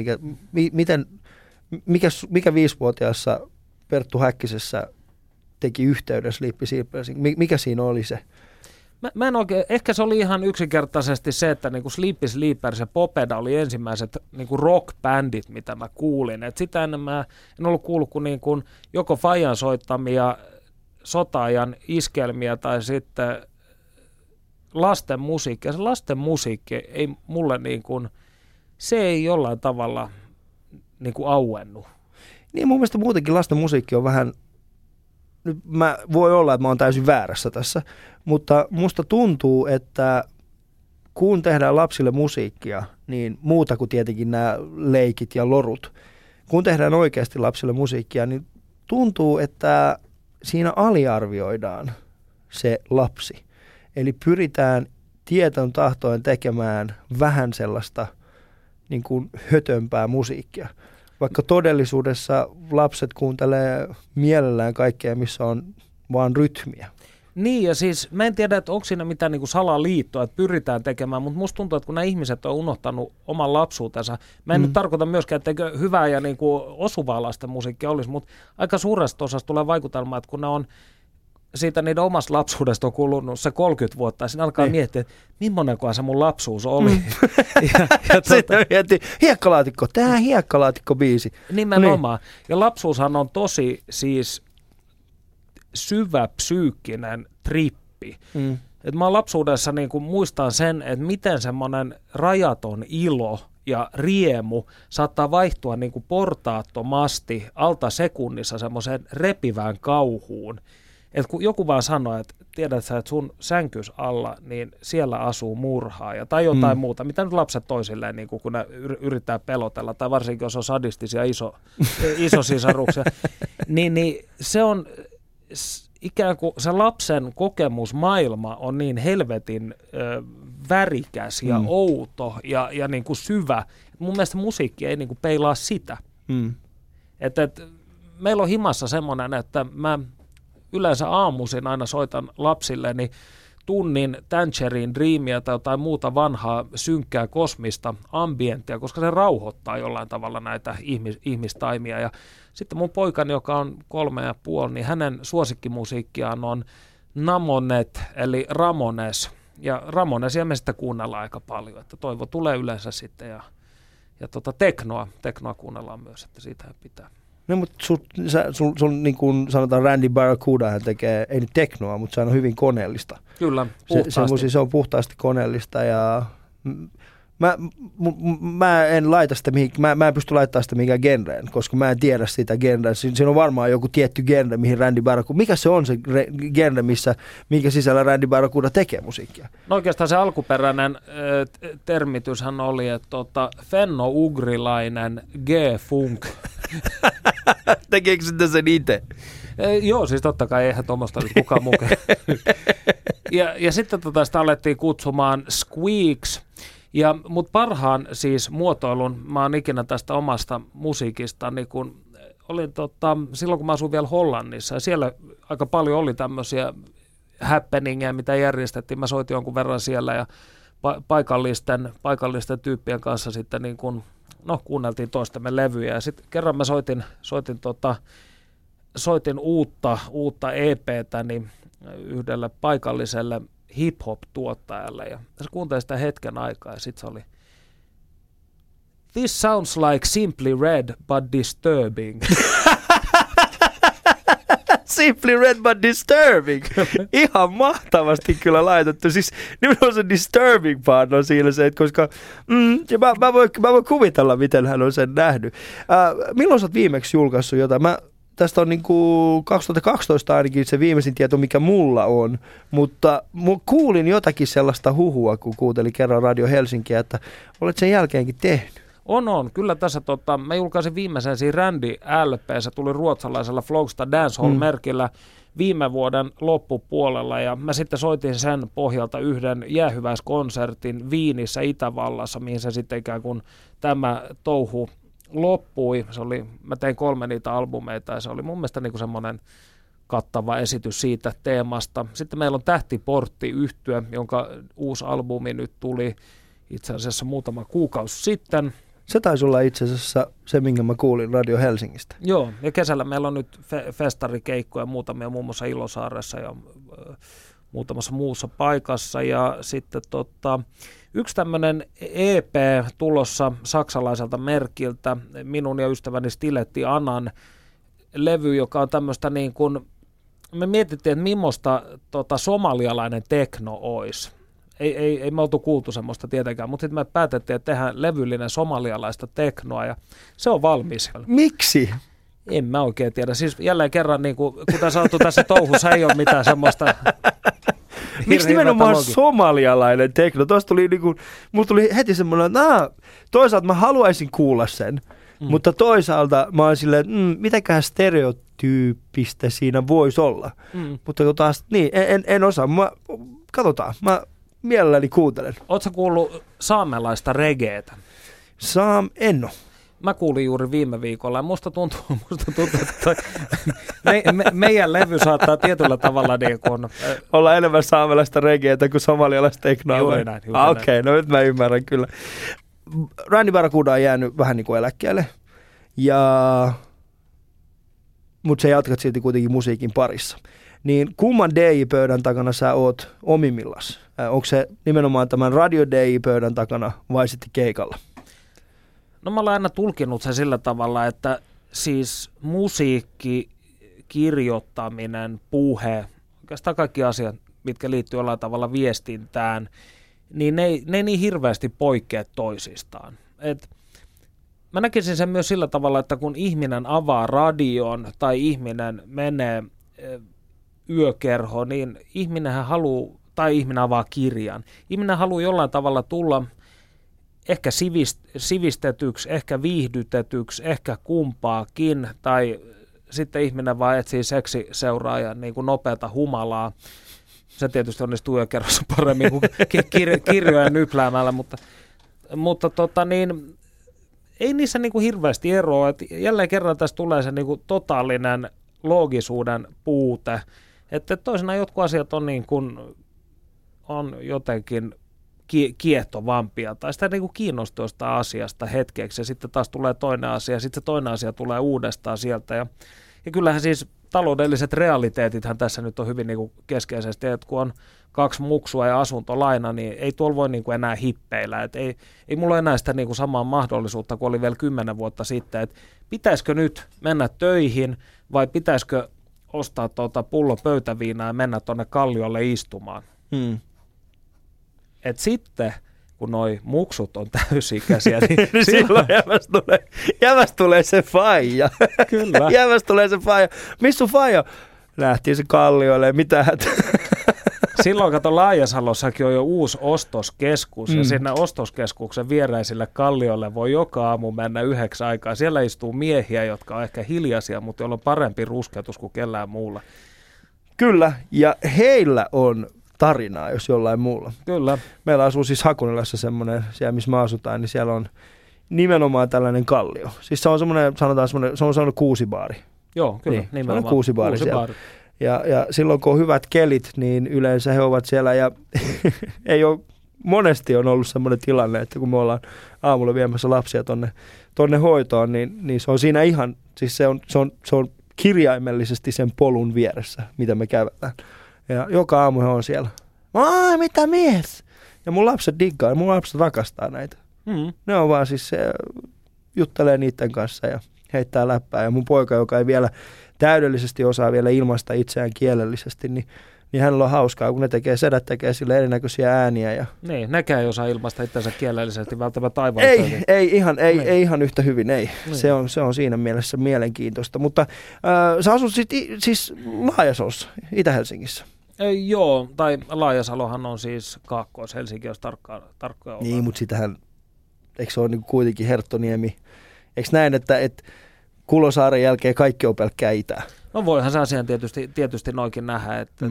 mikä 5-vuotiaassa Perttu Häkkisessä teki yhteyden Sleepy Sleepersin? Mikä siinä oli se? Mä en oikein, ehkä se oli ihan yksinkertaisesti se, että niinku Sleepy Sleepers ja Popeda oli ensimmäiset niinku rock-bändit, mitä mä kuulin. Et sitä ennen mä en ollut kuullut kuin niinku joko faijan soittamia sota-ajan iskelmiä tai sitten lasten musiikki. Ja se lasten musiikki ei mulle se ei jollain tavalla auennut. Niin mun mielestä muutenkin lasten musiikki on vähän, nyt voi olla, että mä oon täysin väärässä tässä, mutta musta tuntuu, että kun tehdään lapsille musiikkia, niin muuta kuin tietenkin nämä leikit ja lorut, kun tehdään oikeasti lapsille musiikkia, niin tuntuu, että siinä aliarvioidaan se lapsi. Eli pyritään tietoon tahtoen tekemään vähän sellaista niin kuin hötömpää musiikkia. Vaikka todellisuudessa lapset kuuntelee mielellään kaikkea, missä on vaan rytmiä. Niin, ja siis mä en tiedä, että onko siinä mitään niin kuin salaliittoa, että pyritään tekemään, mutta musta tuntuu, että kun nämä ihmiset on unohtanut oman lapsuutensa, mä en nyt tarkoita myöskään, että hyvää ja niin kuin osuvaa lasten musiikkia olisi, mutta aika suuresta osasta tulee vaikutelma, että kun ne on siitä niiden omasta lapsuudesta on kulunut se 30 vuotta, ja siinä alkaa miettiä, että millainenkohan se mun lapsuus oli. Sitten mietti, hiekkalaatikko, tämä hiekkalaatikko-biisi. Nimenomaan. Niin. Ja lapsuushan on tosi siis syvä psyykkinen trippi. Et mä lapsuudessa niin kun muistan sen, että miten semmoinen rajaton ilo ja riemu saattaa vaihtua niin kuin portaattomasti alta sekunnissa semmoiseen repivään kauhuun. Et kun joku vaan sanoo, että tiedät sä, että sun sänkys alla, niin siellä asuu murhaaja tai jotain muuta, mitä nyt lapset toisilleen, niin kun ne yrittää pelotella, tai varsinkin jos on sadistisia isosisaruksia, niin se on ikään kuin se lapsen kokemusmaailma on niin helvetin värikäs ja outo ja niin kuin syvä. Mun mielestä musiikki ei niin kuin peilaa sitä. Et meillä on himassa semmoinen, että mä yleensä aamuisin aina soitan lapsilleni tunnin Tangerine Dreamia tai jotain muuta vanhaa synkkää kosmista ambienttia, koska se rauhoittaa jollain tavalla näitä ihmistaimia. Ja sitten mun poikani, joka on 3,5, niin hänen suosikkimusiikkiaan on Namonet eli Ramones. Ja Ramonesia me sitten kuunnellaan aika paljon, että Toivo tulee yleensä sitten ja teknoa kuunnellaan myös, että siitä pitää. No, mutta sun niin kuin sanotaan Randy Barracuda, hän tekee, ei nyt teknoa, mutta se on hyvin koneellista. Kyllä, puhtaasti. Se on puhtaasti koneellista ja Mä en laita sitä mä en pysty laittamaan sitä mihinkään genreen, koska mä en tiedä sitä genreä. Siinä on varmaan joku tietty genre, mihin Randy Barracuda, mikä se on se genre, minkä sisällä Randy Barracuda tekee musiikkia? No oikeastaan se alkuperäinen termityshän oli, että fenno-ugrilainen G-funk. Tekeekö sitä sen itse? Joo, siis totta kai eihän tuommoista nyt kukaan mukaan. ja sitten sitä alettiin kutsumaan squeaks. Mutta parhaan siis muotoilun, mä oon ikinä tästä omasta musiikista, niin kun olin silloin kun mä asuin vielä Hollannissa, ja siellä aika paljon oli tämmöisiä happeningeja, mitä järjestettiin. Mä soitin jonkun verran siellä, ja paikallisten tyyppien kanssa sitten niin kun, kuunneltiin toistemme levyjä. Ja sitten kerran mä soitin uutta EP:tä niin yhdelle paikalliselle hip-hop-tuottajalle, ja se kuunteli sitä hetken aikaa, ja sitten se oli "This sounds like Simply Red, but disturbing." Simply Red, but disturbing. Ihan mahtavasti kyllä laitettu. Siis nimenomaan se disturbing part on siinä se, että koska mä voin kuvitella, miten hän on sen nähnyt. Milloin sä oot viimeksi julkaissut jotain? Tästä on niin kuin 2012 ainakin se viimeisin tieto, mikä mulla on, mutta kuulin jotakin sellaista huhua, kun kuuntelin kerran Radio Helsinkiä, että olet sen jälkeenkin tehnyt. On. Kyllä tässä mä julkaisin viimeisen siinä Randy LP, se tuli ruotsalaisella Flogsta Dancehall-merkillä viime vuoden loppupuolella, ja mä sitten soitin sen pohjalta yhden jäähyväiskonsertin Viinissä Itävallassa, mihin se sitten ikään kuin tämä touhu loppui. Mä tein 3 niitä albumeita, ja se oli mun mielestä niin kuin semmoinen kattava esitys siitä teemasta. Sitten meillä on Tähtiportti-yhtye, jonka uusi albumi nyt tuli itse asiassa muutama kuukausi sitten. Se taisi olla itse asiassa se, minkä mä kuulin Radio Helsingistä. Joo, ja kesällä meillä on nyt festarikeikkoja muutamia, muun muassa Ilosaaressa ja muutamassa muussa paikassa. Ja sitten yksi tämmöinen EP tulossa saksalaiselta merkiltä, minun ja ystäväni Stiletti Anan levy, joka on tämmöistä niin kuin, me mietittiin, että millaista somalialainen tekno olisi. Ei me oltu kuultu semmoista tietenkään, mutta sitten me päätettiin, että tehdään levyllinen somalialaista teknoa, ja se on valmis. Miksi? En mä oikein tiedä. Siis jälleen kerran, niin kuten sanottu, tässä touhussa ei ole mitään semmoista. Miksi nimenomaan somalialainen tekno? Tuosta tuli mulla tuli heti semmoinen, että toisaalta mä haluaisin kuulla sen, mutta toisaalta mä oon silleen, että mitäkään stereotyyppistä siinä voisi olla. Mutta kun taas, niin, en osaa. Katsotaan, mä mielelläni kuuntelen. Ootko kuullut saamelaista regeetä? En ole. Mä kuulin juuri viime viikolla, ja musta tuntuu että meidän levy saattaa tietyllä tavalla niin kuin olla enemmän saamelaista regeetä kuin somalialaista teknoa. Juuri näin. Okei, no nyt mä ymmärrän kyllä. Randy Barracuda on jäänyt vähän niin kuin eläkkeelle, mutta sä jatkat silti kuitenkin musiikin parissa. Niin kumman DJ-pöydän takana sä oot omimmillas? Onko se nimenomaan tämän Radio DJ-pöydän takana vai sitten keikalla? No mä olen aina tulkinut sen sillä tavalla, että siis musiikki, kirjoittaminen, puhe, oikeastaan kaikki asiat, mitkä liittyy jollain tavalla viestintään, niin ne ei niin hirveästi poikkea toisistaan. Mä näkisin sen myös sillä tavalla, että kun ihminen avaa radion tai ihminen menee yökerhoon, niin ihminen avaa kirjan. Ihminen haluaa jollain tavalla tulla ehkä sivistetyksi, ehkä viihdytetyksi, ehkä kumpaakin, tai sitten ihminen vaan etsii seksiseuraajan niin kuin nopeata humalaa. Se tietysti onnistuu yökerrossa paremmin kuin kirjoja nypläämällä, mutta ei niissä niin kuin hirveästi eroa. Et jälleen kerran tässä tulee se niin kuin totaalinen loogisuuden puute, että toisinaan jotkut asiat on, niin kuin, on jotenkin kiehtovampia, tai sitä niin kuin kiinnostaa jostain asiasta hetkeksi, ja sitten taas tulee toinen asia, ja sitten se toinen asia tulee uudestaan sieltä, ja kyllähän siis taloudelliset realiteetithan tässä nyt on hyvin niin kuin keskeisesti, että kun on 2 muksua ja asuntolaina, niin ei tuolla voi niin kuin enää hippeillä, että ei mulla enää sitä niin kuin samaa mahdollisuutta kuin oli vielä 10 vuotta sitten, että pitäisikö nyt mennä töihin, vai pitäisikö ostaa pullo pöytäviinaa ja mennä tuonne kalliolle istumaan. Et sitten, kun noi muksut on täysikäisiä, niin silloin jävästä tulee se faija. Kyllä. Jävästä tulee se faija. Missä sun faija? Lähtiin se Kalliolle, mitä Silloin kato Laajasalossakin on jo uusi ostoskeskus ja sinne ostoskeskuksen viereisille kallioille voi joka aamu mennä 9 aikaa. Siellä istuu miehiä, jotka on ehkä hiljaisia, mutta joilla on parempi rusketus kuin kellään muulla. Kyllä, ja heillä on tarinaa, jos jollain muulla. Kyllä. Meillä asuu siis Hakunilassa semmoinen, siellä missä me asutaan, niin siellä on nimenomaan tällainen kallio. Siis se on semmoinen, sanotaan semmoinen kuusibaari. Joo, kyllä, niin, nimenomaan. Kuusibaari siellä. Ja silloin kun on hyvät kelit, niin yleensä he ovat siellä ja ei ole, monesti on ollut semmoinen tilanne, että kun me ollaan aamulla viemässä lapsia tonne hoitoon, niin se on siinä ihan, siis se on kirjaimellisesti sen polun vieressä, mitä me käydään. Ja joka aamu he on siellä. Mitä mies? Ja mun lapset diggaa ja mun lapset rakastaa näitä. Ne on vaan siis, juttelee niiden kanssa ja heittää läppää. Ja mun poika, joka ei vielä täydellisesti osaa vielä ilmaista itseään kielellisesti, niin hänellä on hauskaa, kun sedät tekee sille erinäköisiä ääniä. Ja niin, nekään ei osaa ilmaista itsensä kielellisesti välttämättä aivan. Ei ihan yhtä hyvin, ei. Niin. Se on siinä mielessä mielenkiintoista. Mutta sä asut siis Laajasalossa, Itä-Helsingissä. Joo, tai Laajasalohan on siis Kaakkois-Helsinki, jos tarkkoja ollaan. Niin, mutta sitähän, eikö se ole niin kuitenkin Herttoniemi? Eikö näin, että Kulosaaren jälkeen kaikki on pelkkää itää? No voihan se asian tietysti noikin nähdä, että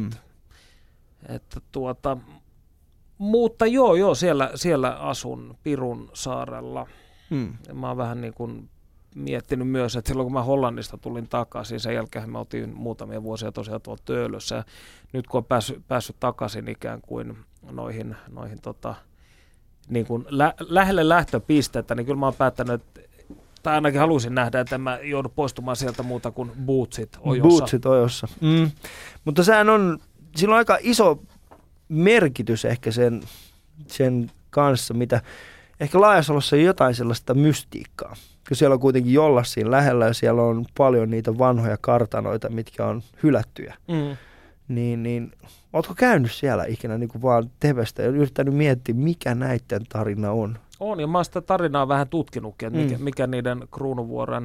mutta joo, siellä asun Pirun saarella. Mä oon vähän niin kuin miettinyt myös, että silloin kun mä Hollannista tulin takaisin, sen jälkeen me oltiin muutamia vuosia tosiaan tuolla Töölössä. Ja nyt kun on päässyt takaisin ikään kuin noihin niin kuin lähelle lähtöpistettä, niin kyllä mä oon päättänyt, tai ainakin halusin nähdä, että en mä joudu poistumaan sieltä muuta kuin bootsit Ojossa. Bootsit Ojossa. Mutta sillä on aika iso merkitys ehkä sen kanssa, mitä ehkä Laajasalossa on jotain sellaista mystiikkaa. Kun siellä on kuitenkin Jollas siinä lähellä ja siellä on paljon niitä vanhoja kartanoita, mitkä on hylättyjä. Niin ootko käynyt siellä ikinä niin kuin vaan TV:stä ja yrittänyt miettiä, mikä näiden tarina on? On, ja mä oon sitä tarinaa vähän tutkinutkin, että mikä niiden Kruunuvuoren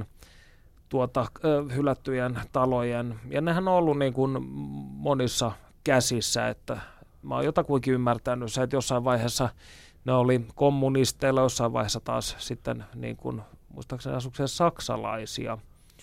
hylättyjen talojen, ja nehän on ollut niin kuin monissa käsissä, että mä oon jotakuinkin ymmärtänyt se, että jossain vaiheessa ne oli kommunisteilla, jossain vaiheessa taas sitten niin kuin, muistaakseni asukseen saksalaisia.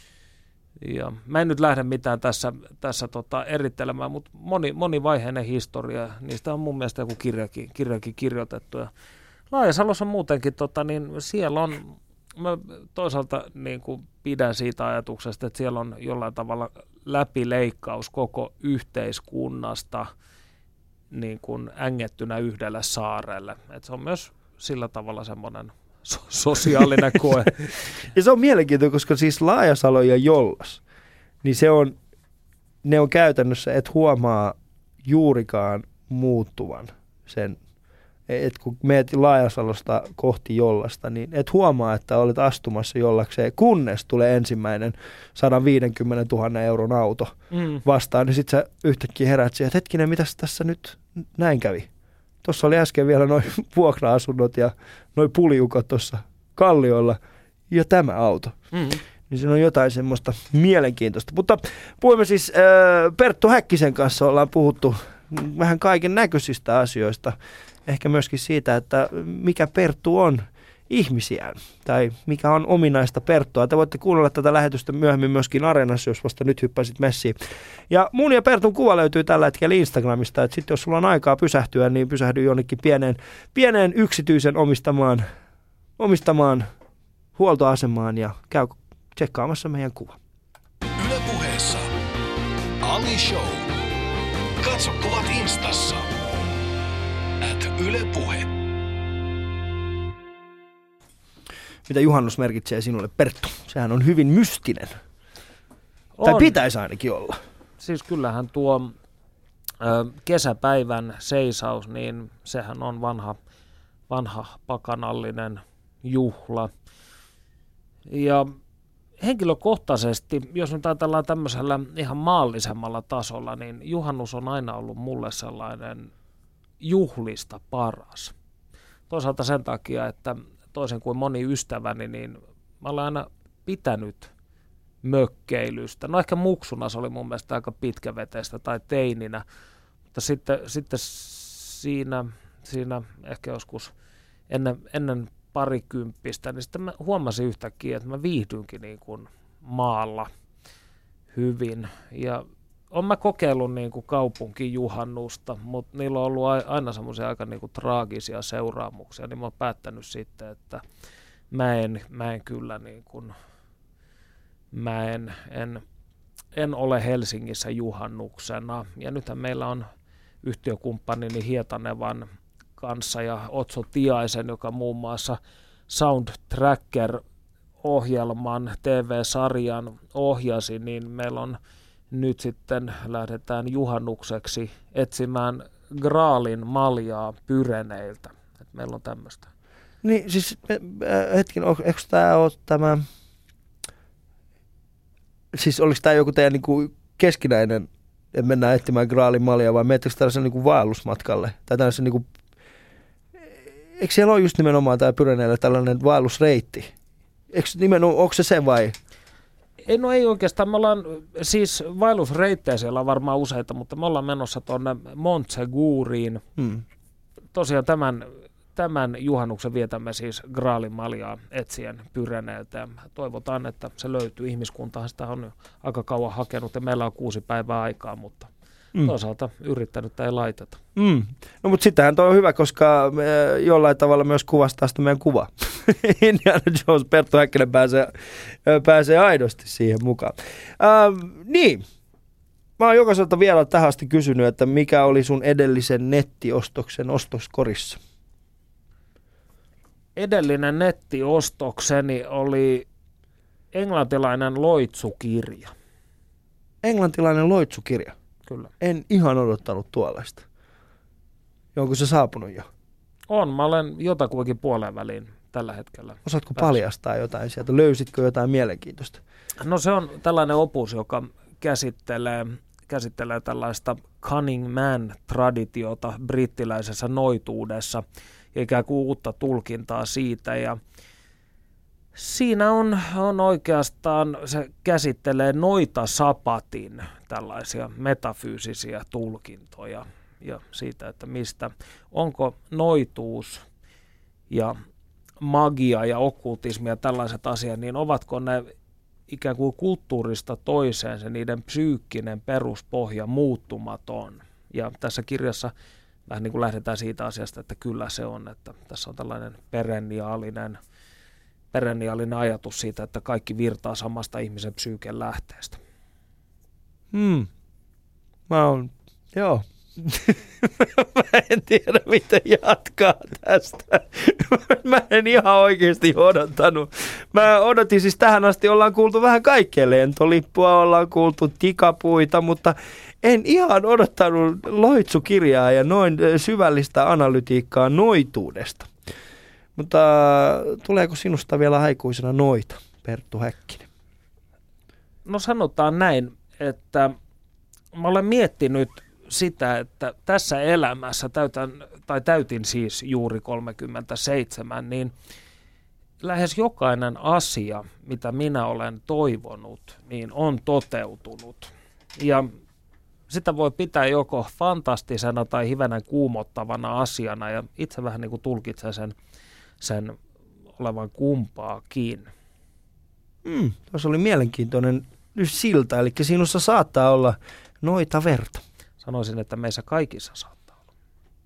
Ja mä en nyt lähde mitään tässä erittelemään, mutta monivaiheinen historia, niistä on mun mielestä joku kirjakin kirjoitettu. Ja Laajasalossa muutenkin, niin siellä on, mä toisaalta niin kuin pidän siitä ajatuksesta, että siellä on jollain tavalla läpileikkaus koko yhteiskunnasta niin kuin ängettynä yhdelle saarelle. Et se on myös sillä tavalla semmoinen sosiaalinen koe. Ja se on mielenkiintoinen, koska siis Laajasalo ja Jollas, niin ne on käytännössä, et huomaa juurikaan muuttuvan sen. Et kun meet Laajasalosta kohti Jollasta, niin et huomaa, että olet astumassa Jollakseen, kunnes tulee ensimmäinen 150 000 euron auto vastaan, niin sitten sä yhtäkkiä heräät siihen, että hetkinen, mitäs tässä nyt näin kävi? Tuossa oli äsken vielä noin vuokra-asunnot ja noin puliukot tuossa kallioilla ja tämä auto. Niin siinä on jotain semmoista mielenkiintoista. Mutta puhumme siis Perttu Häkkisen kanssa, ollaan puhuttu vähän kaiken näköisistä asioista. Ehkä myöskin siitä, että mikä Perttu on ihmisiään tai mikä on ominaista Perttua. Te voitte kuunnella tätä lähetystä myöhemmin myöskin Areenassa, jos vasta nyt hyppäsit messiin. Ja mun ja Pertun kuva löytyy tällä hetkellä Instagramista, että sitten jos sulla on aikaa pysähtyä, niin pysähdy jonnekin pieneen yksityisen omistamaan huoltoasemaan ja käy tsekkaamassa meidän kuva. Yle Puheessa Ali Show. Katso kuvat Instassa. Yle Puhe. Mitä juhannus merkitsee sinulle, Perttu? Sehän on hyvin mystinen. On. Tai pitäisi ainakin olla. Siis kyllähän tuo kesäpäivän seisaus, niin sehän on vanha pakanallinen juhla. Ja henkilökohtaisesti, jos nyt ajatellaan tämmöisellä ihan maallisemmalla tasolla, niin juhannus on aina ollut mulle sellainen juhlista paras. toisaalta sen takia, että toisin kuin moni ystäväni, niin mä olen aina pitänyt mökkeilystä. No ehkä muksuna se oli mun mielestä aika pitkäveteistä tai teininä, mutta sitten siinä ehkä joskus ennen parikymppistä, niin sitten mä huomasin yhtäkkiä, että mä viihdyinkin niin kuin maalla hyvin. Ja olen mä kokeillut niin kuin kaupunkijuhannusta, mutta niillä on ollut aina semmoisia aika niin kuin traagisia seuraamuksia, niin mä oon päättänyt sitten, että mä en kyllä niin kuin, en ole Helsingissä juhannuksena. Ja nythän meillä on yhtiökumppanini Hietanevan kanssa ja Otso Tiaisen, joka muun muassa Soundtracker-ohjelman, TV-sarjan ohjasi, niin meillä on nyt sitten lähdetään juhannukseksi etsimään Graalin maljaa Pyreneiltä. Et meillä on tämmöistä. Niin siis hetken, eikö tämä ole tämä, siis oliko tämä joku teidän niinku keskinäinen, että mennään etsimään Graalin maljaa vai menettekö tällaisen niinku vaellusmatkalle? Tai tällaisen niinku, eikö siellä ole just nimenomaan tämä Pyreneillä tällainen vaellusreitti? Onko se vai? Ei oikeastaan. Me ollaan, siis vaellusreittejä siellä on varmaan useita, mutta me ollaan menossa tuonne Montseguriin. Tosiaan tämän juhannuksen vietämme siis Graalin maljaa etsien Pyreneiltä ja toivotaan, että se löytyy. Ihmiskuntahan sitä on aika kauan hakenut ja meillä on 6 päivää aikaa, mutta toisaalta yrittänyt ei laiteta. No mutta sittenhän toi on hyvä, koska jollain tavalla myös kuvastaa sitä meidän kuvaa. Indiana Jones, Perttu Häkkinen pääsee aidosti siihen mukaan. Niin, mä oon jokaiselta vielä tähän asti kysynyt, että mikä oli sun edellisen nettiostoksen ostoskorissa? Edellinen nettiostokseni oli englantilainen loitsukirja. Englantilainen loitsukirja? Kyllä. En ihan odottanut tuollaista. Onko se saapunut jo? On, mä olen jotakuinkin puoleen väliin tällä hetkellä. Osaatko paljastaa jotain sieltä? Löysitkö jotain mielenkiintoista? No se on tällainen opus, joka käsittelee tällaista Cunning Man-traditiota brittiläisessä noituudessa ja ikään kuin uutta tulkintaa siitä. Ja siinä on oikeastaan, se käsittelee noita sapatin tällaisia metafyysisiä tulkintoja ja siitä, että onko noituus ja magia ja okkultismi ja tällaiset asiat, niin ovatko ne ikään kuin kulttuurista toiseen se niiden psyykkinen peruspohja muuttumaton. Ja tässä kirjassa vähän niin kuin lähdetään siitä asiasta, että kyllä se on, että tässä on tällainen perenniaalinen ajatus siitä, että kaikki virtaa samasta ihmisen psyyken lähteestä. Joo. Mä en tiedä, miten jatkaa tästä. Mä en ihan oikeasti odottanut. Mä odotin, siis tähän asti ollaan kuultu vähän kaikkea lentolippua, ollaan kuultu tikapuita, mutta en ihan odottanut loitsukirjaa ja noin syvällistä analytiikkaa noituudesta. Mutta tuleeko sinusta vielä aikuisena noita, Perttu Häkkinen? No sanotaan näin, että mä olen miettinyt sitä, että tässä elämässä täytin siis juuri 37, niin lähes jokainen asia, mitä minä olen toivonut, niin on toteutunut. Ja sitä voi pitää joko fantastisena tai hivenen kuumottavana asiana, ja itse vähän niin kuin tulkitsen sen olevan kumpaakin. Tuossa oli mielenkiintoinen silta, eli sinussa saattaa olla noita verta. Sanoisin, että meissä kaikissa saattaa olla.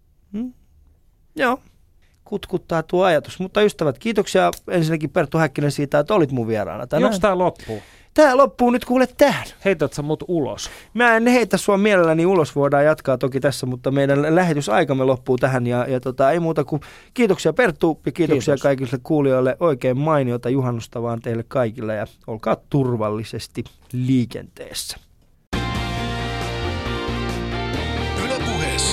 Joo, kutkuttaa tuo ajatus. Mutta ystävät, kiitoksia ensinnäkin Perttu Häkkinen siitä, että olit mun vieraana tänään. Onko tämä loppuu? Tämä loppuu nyt kuule tähän. Heität sä mut ulos? Mä en heitä sua mielelläni ulos, voidaan jatkaa toki tässä, mutta meidän lähetysaikamme loppuu tähän. Ja ei muuta kuin kiitoksia Perttu ja kiitoksia kaikille kuulijoille. Oikein mainiota juhannusta vaan teille kaikille ja olkaa turvallisesti liikenteessä. Yle Puheessa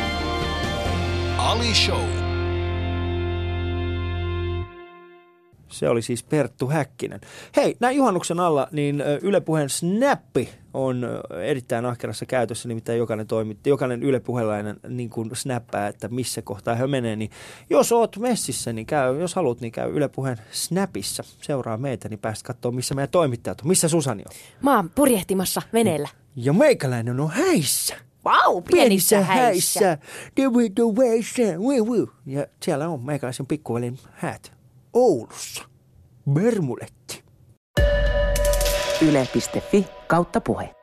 Ali Show. Se oli siis Perttu Häkkinen. Hei, näin juhannuksen alla, niin Yle Puheen Snappi on erittäin ahkerassa käytössä, nimittäin jokainen Yle Puhelainen niin kuin snappaa, että missä kohtaa he menee. Niin jos oot messissä, niin jos haluat, niin käy Yle Puheen Snapissa. Seuraa meitä, niin pääst katsoa, missä meidän toimittajat on. Missä Susani on? Mä oon purjehtimassa veneellä. Ja meikäläinen on häissä. Vau, pienissä häissä. Ja siellä on meikäläisen pikkuvelin häät Oulussa. Bermuletti. Yle.fi/puhe.